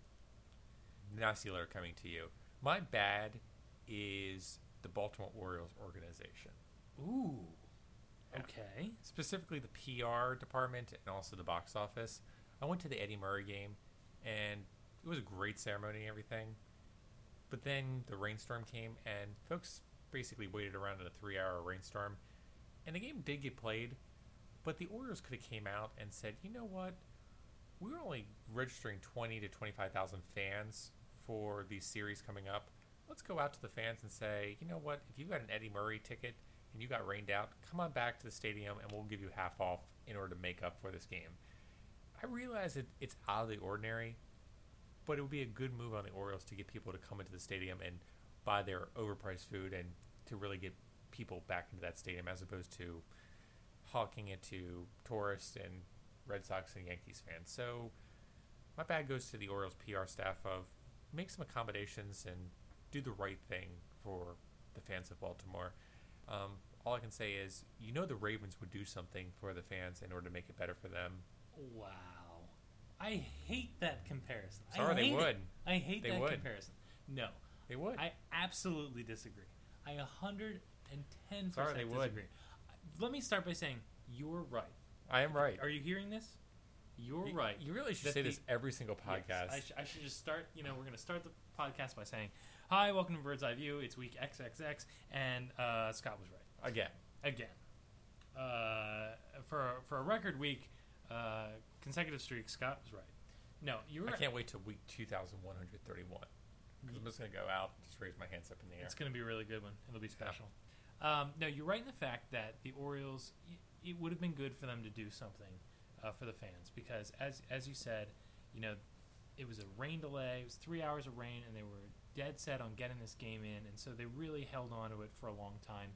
Nasty letter coming to you. My bad is the Baltimore Orioles organization. Ooh. Okay. Specifically the PR department and also the box office. I went to the Eddie Murray game, and it was a great ceremony and everything. But then the rainstorm came, and folks basically waited around in a 3-hour rainstorm. And the game did get played, but the Orioles could have came out and said, you know what? We were only registering 20 to 25,000 fans for these series coming up. Let's go out to the fans and say, you know what? If you got an Eddie Murray ticket and you got rained out, come on back to the stadium and we'll give you half off in order to make up for this game. I realize that it's out of the ordinary, but it would be a good move on the Orioles to get people to come into the stadium and buy their overpriced food and to really get people back into that stadium as opposed to hawking it to tourists and Red Sox and Yankees fans. So my bad goes to the Orioles PR staff of make some accommodations and do the right thing for the fans of Baltimore. All I can say is, the Ravens would do something for the fans in order to make it better for them. Wow. I hate that comparison. Sorry, they would. I hate that comparison. No. They would. I absolutely disagree. I 110% Sorry, they disagree. would. Let me start by saying, you're right. I am right. Are you hearing this? You're right. You really should say this every single podcast. Yes, I should just start, we're going to start the podcast by saying, hi, welcome to Bird's Eye View. It's week XXX, and Scott was right. Again. For a record week, consecutive streak, Scott was right. No, you were right. I can't wait till week 2,131. Because I'm just going to go out and just raise my hands up in the air. It's going to be a really good one. It'll be special. No, you're right in the fact that the Orioles, it would have been good for them to do something for the fans. Because, as you said, it was a rain delay. It was 3 hours of rain, and they were dead set on getting this game in. And so they really held on to it for a long time.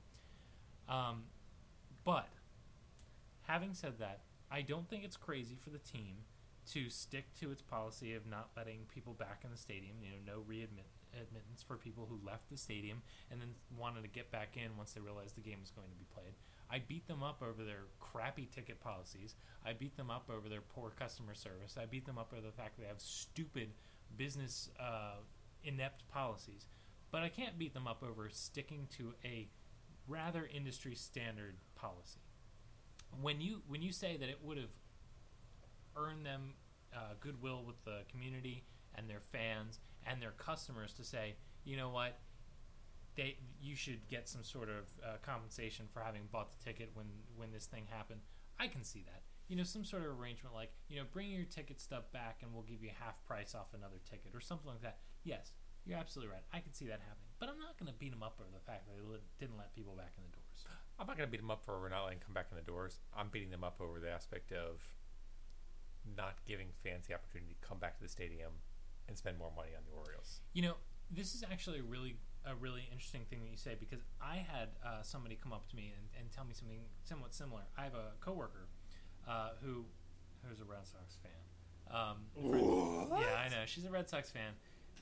But having said that, I don't think it's crazy for the team to stick to its policy of not letting people back in the stadium. No readmittance for people who left the stadium and then wanted to get back in once they realized the game was going to be played. I beat them up over their crappy ticket policies. I beat them up over their poor customer service. I beat them up over the fact that they have stupid business inept policies. But I can't beat them up over sticking to a rather industry standard policy. When you say that it would have earned them goodwill with the community and their fans and their customers to say, you know what, you should get some sort of compensation for having bought the ticket when this thing happened, I can see that. Some sort of arrangement like, bring your ticket stub back and we'll give you half price off another ticket or something like that. Yes, you're absolutely right. I can see that happening. But I'm not going to beat them up over the fact that they didn't let people back in the doors. I'm not going to beat them up for not letting them come back in the doors. I'm beating them up over the aspect of not giving fans the opportunity to come back to the stadium and spend more money on the Orioles. This is actually a really interesting thing that you say, because I had somebody come up to me and tell me something somewhat similar. I have a coworker who's a Red Sox fan. Yeah, I know. She's a Red Sox fan.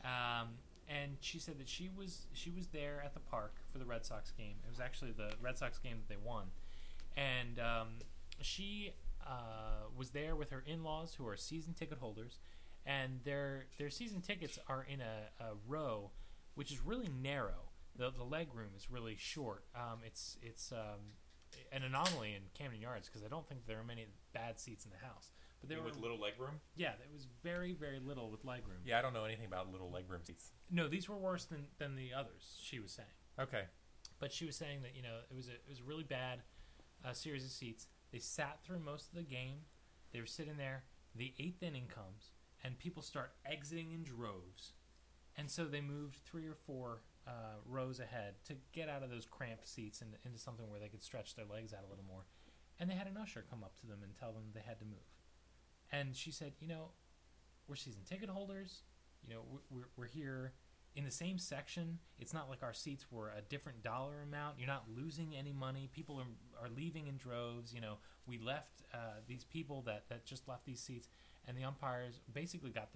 And she said that she was there at the park for the Red Sox game. It was actually the Red Sox game that they won. And she was there with her in-laws, who are season ticket holders. And their season tickets are in a row, which is really narrow. The leg room is really short. It's an anomaly in Camden Yards, because I don't think there are many bad seats in the house. But there with little leg room? Yeah, there was very, very little with leg room. Yeah, I don't know anything about little leg room seats. No, these were worse than the others, she was saying. Okay. But she was saying that, it was a really bad series of seats. They sat through most of the game. They were sitting there. The 8th inning comes, and people start exiting in droves. And so they moved 3 or 4 rows ahead to get out of those cramped seats and into something where they could stretch their legs out a little more. And they had an usher come up to them and tell them they had to move. And she said, we're season ticket holders. We're here in the same section. It's not like our seats were a different dollar amount. You're not losing any money. People are leaving in droves. We left these people that just left these seats, and the umpires basically got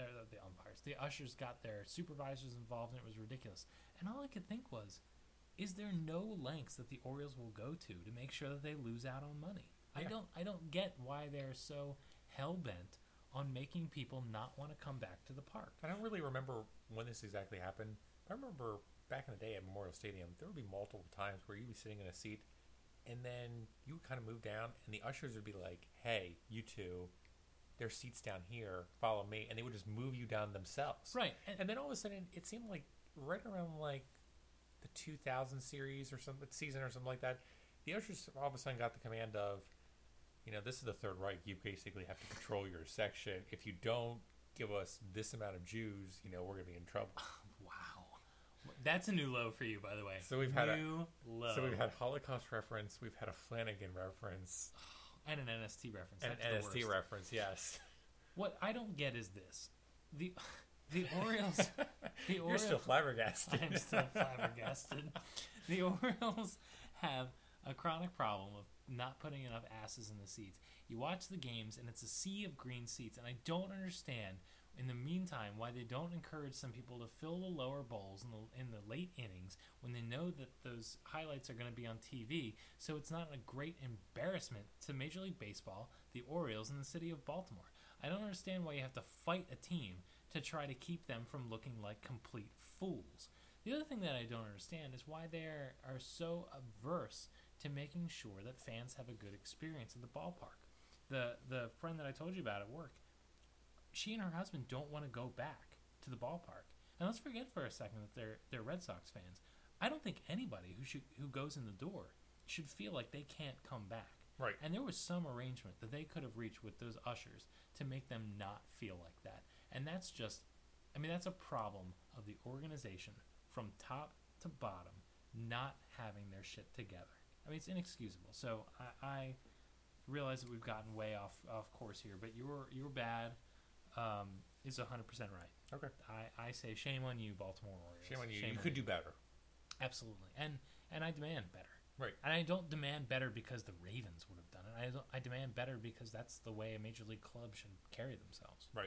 the ushers got their supervisors involved, and it was ridiculous. And all I could think was, is there no lengths that the Orioles will go to make sure that they lose out on money? Yeah. I don't get why they're so hell-bent on making people not want to come back to the park. I don't really remember when this exactly happened. I remember back in the day at Memorial Stadium, there would be multiple times where you'd be sitting in a seat, and then you would kind of move down, and the ushers would be like, hey, you two, there's seats down here, follow me, and they would just move you down themselves. Right. And then all of a sudden, it seemed like right around like the 2000 series or season or something like that, the ushers all of a sudden got the command of, this is the Third Reich. You basically have to control your section. If you don't give us this amount of Jews, we're going to be in trouble. Wow. That's a new low for you, by the way. So we've had low. So we've had Holocaust reference. We've had a Flanagan reference. And an NST reference. And an NST reference, yes. What I don't get is this. The Orioles... You're still flabbergasted. I'm still flabbergasted. The Orioles have a chronic problem of not putting enough asses in the seats. You watch the games, and it's a sea of green seats, and I don't understand, in the meantime, why they don't encourage some people to fill the lower bowls in the late innings when they know that those highlights are going to be on TV, so it's not a great embarrassment to Major League Baseball, the Orioles, and the city of Baltimore. I don't understand why you have to fight a team to try to keep them from looking like complete fools. The other thing that I don't understand is why they are so averse to making sure that fans have a good experience at the ballpark. The friend that I told you about at work, she and her husband don't want to go back to the ballpark. And let's forget for a second that they're Red Sox fans. I don't think anybody who goes in the door should feel like they can't come back. Right. And there was some arrangement that they could have reached with those ushers to make them not feel like that. And that's that's a problem of the organization from top to bottom not having their shit together. It's inexcusable. So I realize that we've gotten way off course here, but your bad is 100% right. Okay. I say shame on you, Baltimore Orioles. Shame on you. You could do better. Absolutely. And I demand better. Right. And I don't demand better because the Ravens would have done it. I demand better because that's the way a Major League club should carry themselves. Right.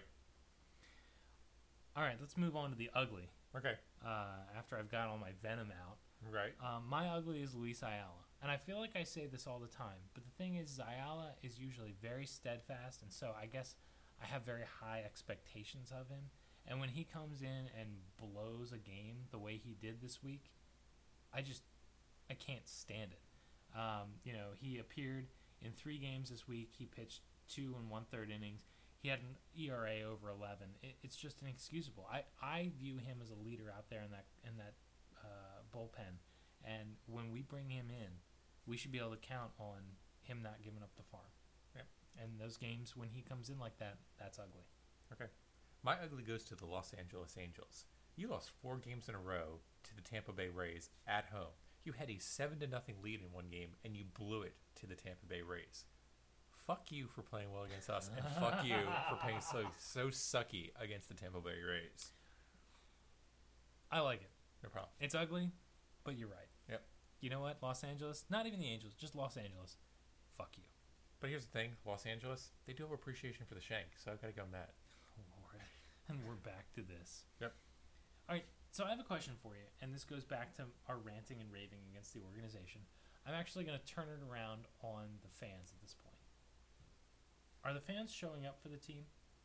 All right, let's move on to the ugly. Okay. After I've got all my venom out. Right. My ugly is Luis Ayala. And I feel like I say this all the time, but the thing is, Ayala is usually very steadfast, and so I guess I have very high expectations of him. And when he comes in and blows a game the way he did this week, I can't stand it. He appeared in 3 games this week. He pitched 2 1/3 innings. He had an ERA over 11. It's just inexcusable. I view him as a leader out there in that bullpen, and when we bring him in, we should be able to count on him not giving up the farm. Yeah. And those games when he comes in like that, that's ugly. Okay. My ugly goes to the Los Angeles Angels. You lost 4 games in a row to the Tampa Bay Rays at home. You had a 7-0 lead in one game, and you blew it to the Tampa Bay Rays. Fuck you for playing well against us, and fuck you for playing so sucky against the Tampa Bay Rays. I like it. No problem. It's ugly, but you're right. Yep. You know what? Los Angeles, not even the Angels, just Los Angeles. Fuck you. But here's the thing, Los Angeles, they do have appreciation for the shank, so I've got to go on that. Lord. And we're back to this. Yep. All right, so I have a question for you, and this goes back to our ranting and raving against the organization. I'm actually going to turn it around on the fans at this point. Are the fans showing up for the team?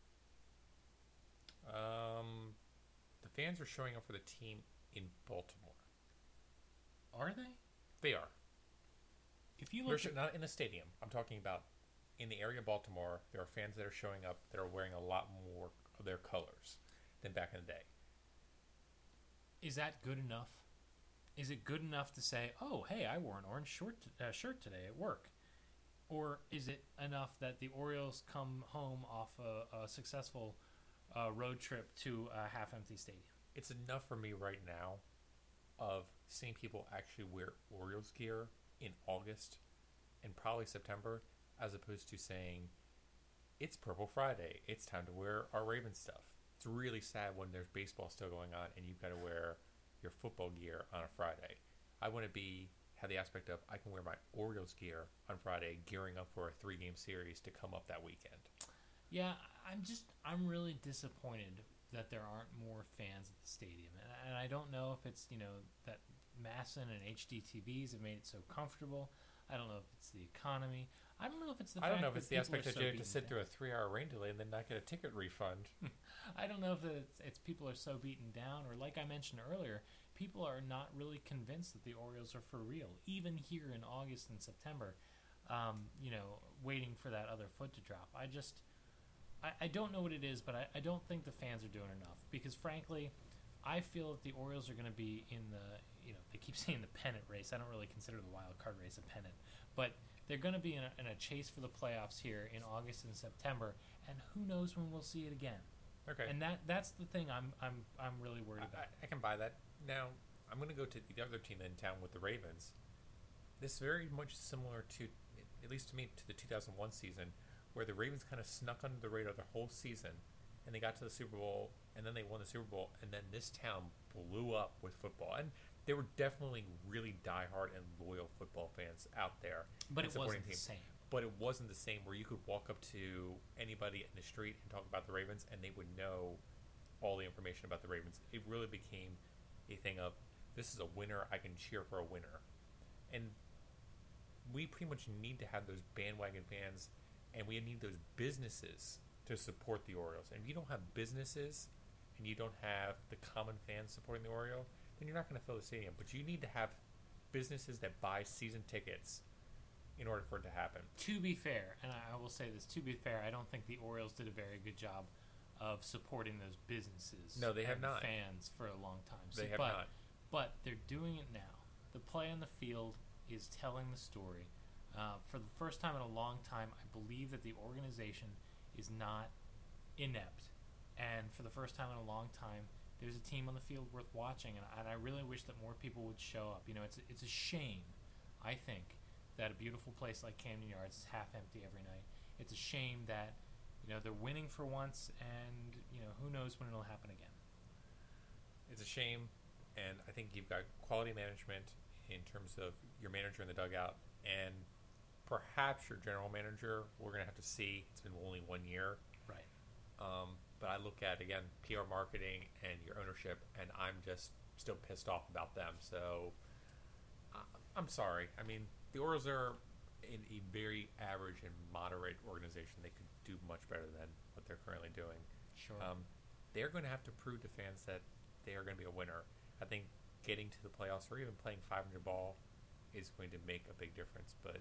The fans are showing up for the team in Baltimore. Are they? They are. If you look not in the stadium. I'm talking about in the area of Baltimore. There are fans that are showing up that are wearing a lot more of their colors than back in the day. Is that good enough? Is it good enough to say, "Oh, hey, I wore an orange shirt today at work"? Or is it enough that the Orioles come home off a successful road trip to a half-empty stadium? It's enough for me right now of seeing people actually wear Orioles gear in August and probably September, as opposed to saying, it's Purple Friday, it's time to wear our Ravens stuff. it's really sad when there's baseball still going on and you've got to wear your football gear on a Friday. I want to have the aspect of I can wear my Orioles gear on Friday, gearing up for a 3-game series to come up that weekend. Yeah, I'm really disappointed that there aren't more fans at the stadium, and I don't know if it's that Masson and HD TVs have made it so comfortable. I don't know if it's the economy. I don't know if it's the. I don't fact know if that it's the people aspect are that so you have to beaten sit down. through a 3-hour rain delay and then not get a ticket refund. I don't know if it's people are so beaten down, or like I mentioned earlier, people are not really convinced that the Orioles are for real. Even here in August and September, waiting for that other foot to drop. I don't know what it is, but I don't think the fans are doing enough because, frankly, I feel that the Orioles are going to be in the, they keep saying the pennant race. I don't really consider the wild card race a pennant, but they're going to be in a chase for the playoffs here in August and September, and who knows when we'll see it again. Okay. And that's the thing I'm really worried about. I can buy that. Now, I'm going to go to the other team in town with the Ravens. This is very much similar to, at least to me, to the 2001 season, where the Ravens kind of snuck under the radar the whole season, and they got to the Super Bowl, and then they won the Super Bowl, and then this town blew up with football. And there were definitely really diehard and loyal football fans out there. But and it supporting wasn't the teams. same. But it wasn't the same where you could walk up to anybody in the street and talk about the Ravens, and they would know all the information about the Ravens. It really became a thing of, this is a winner, I can cheer for a winner. And we pretty much need to have those bandwagon fans, and we need those businesses to support the Orioles. And if you don't have businesses and you don't have the common fans supporting the Orioles, then you're not going to fill the stadium. But you need to have businesses that buy season tickets in order for it to happen. To be fair, and I will say this, to be fair, I don't think the Orioles did a very good job of supporting those businesses. No, they have and not. Fans for a long time. They have not. But they're doing it now. The play on the field is telling the story. For the first time in a long time, I believe that the organization is not inept. And for the first time in a long time, there's a team on the field worth watching. And I really wish that more people would show up. It's a shame, I think, that a beautiful place like Camden Yards is half empty every night. It's a shame that they're winning for once, and who knows when it'll happen again. It's a shame, and I think you've got quality management in terms of your manager in the dugout, and perhaps your general manager. We're going to have to see. It's been only 1 year. Right. But I look at, again, PR marketing and your ownership, and I'm just still pissed off about them. So I'm sorry. I mean, the Orioles are in a very average and moderate organization. They could do much better than what they're currently doing. Sure. They're going to have to prove to fans that they are going to be a winner. I think getting to the playoffs or even playing 500 ball is going to make a big difference, but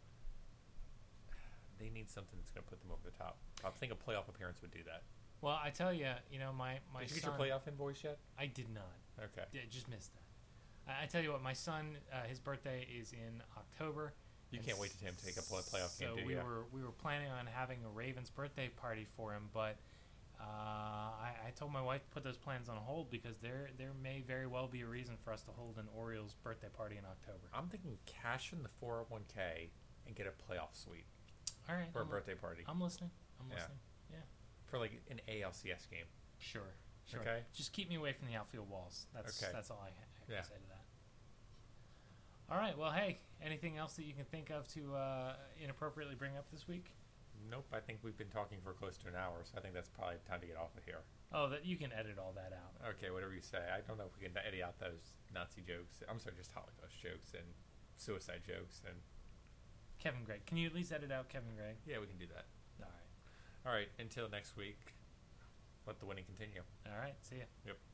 they need something that's going to put them over the top. I think a playoff appearance would do that. Well, I tell you, my Did you get son, your playoff invoice yet? I did not. Okay. Yeah, just missed that. I tell you what, my son, his birthday is in October. You can't wait to him to take a playoff game, do we you? we were planning on having a Ravens birthday party for him, but I told my wife to put those plans on hold because there may very well be a reason for us to hold an Orioles birthday party in October. I'm thinking cash in the 401k and get a playoff suite All right. for a birthday party. I'm listening. Yeah. Yeah. For like an ALCS game. Sure. Okay. Just keep me away from the outfield walls. That's Okay. That's all I have Yeah. to say to that. All right. Well, hey, anything else that you can think of to inappropriately bring up this week? Nope. I think we've been talking for close to an hour, so I think that's probably time to get off of here. Oh, that you can edit all that out. Okay, whatever you say. I don't know if we can edit out those Nazi jokes. I'm sorry, just Holocaust jokes and suicide jokes and Kevin Gregg. Can you at least edit out Kevin Gregg? yeah, we can do that. All right. All right. Until next week. Let the winning continue. All right. See ya. Yep.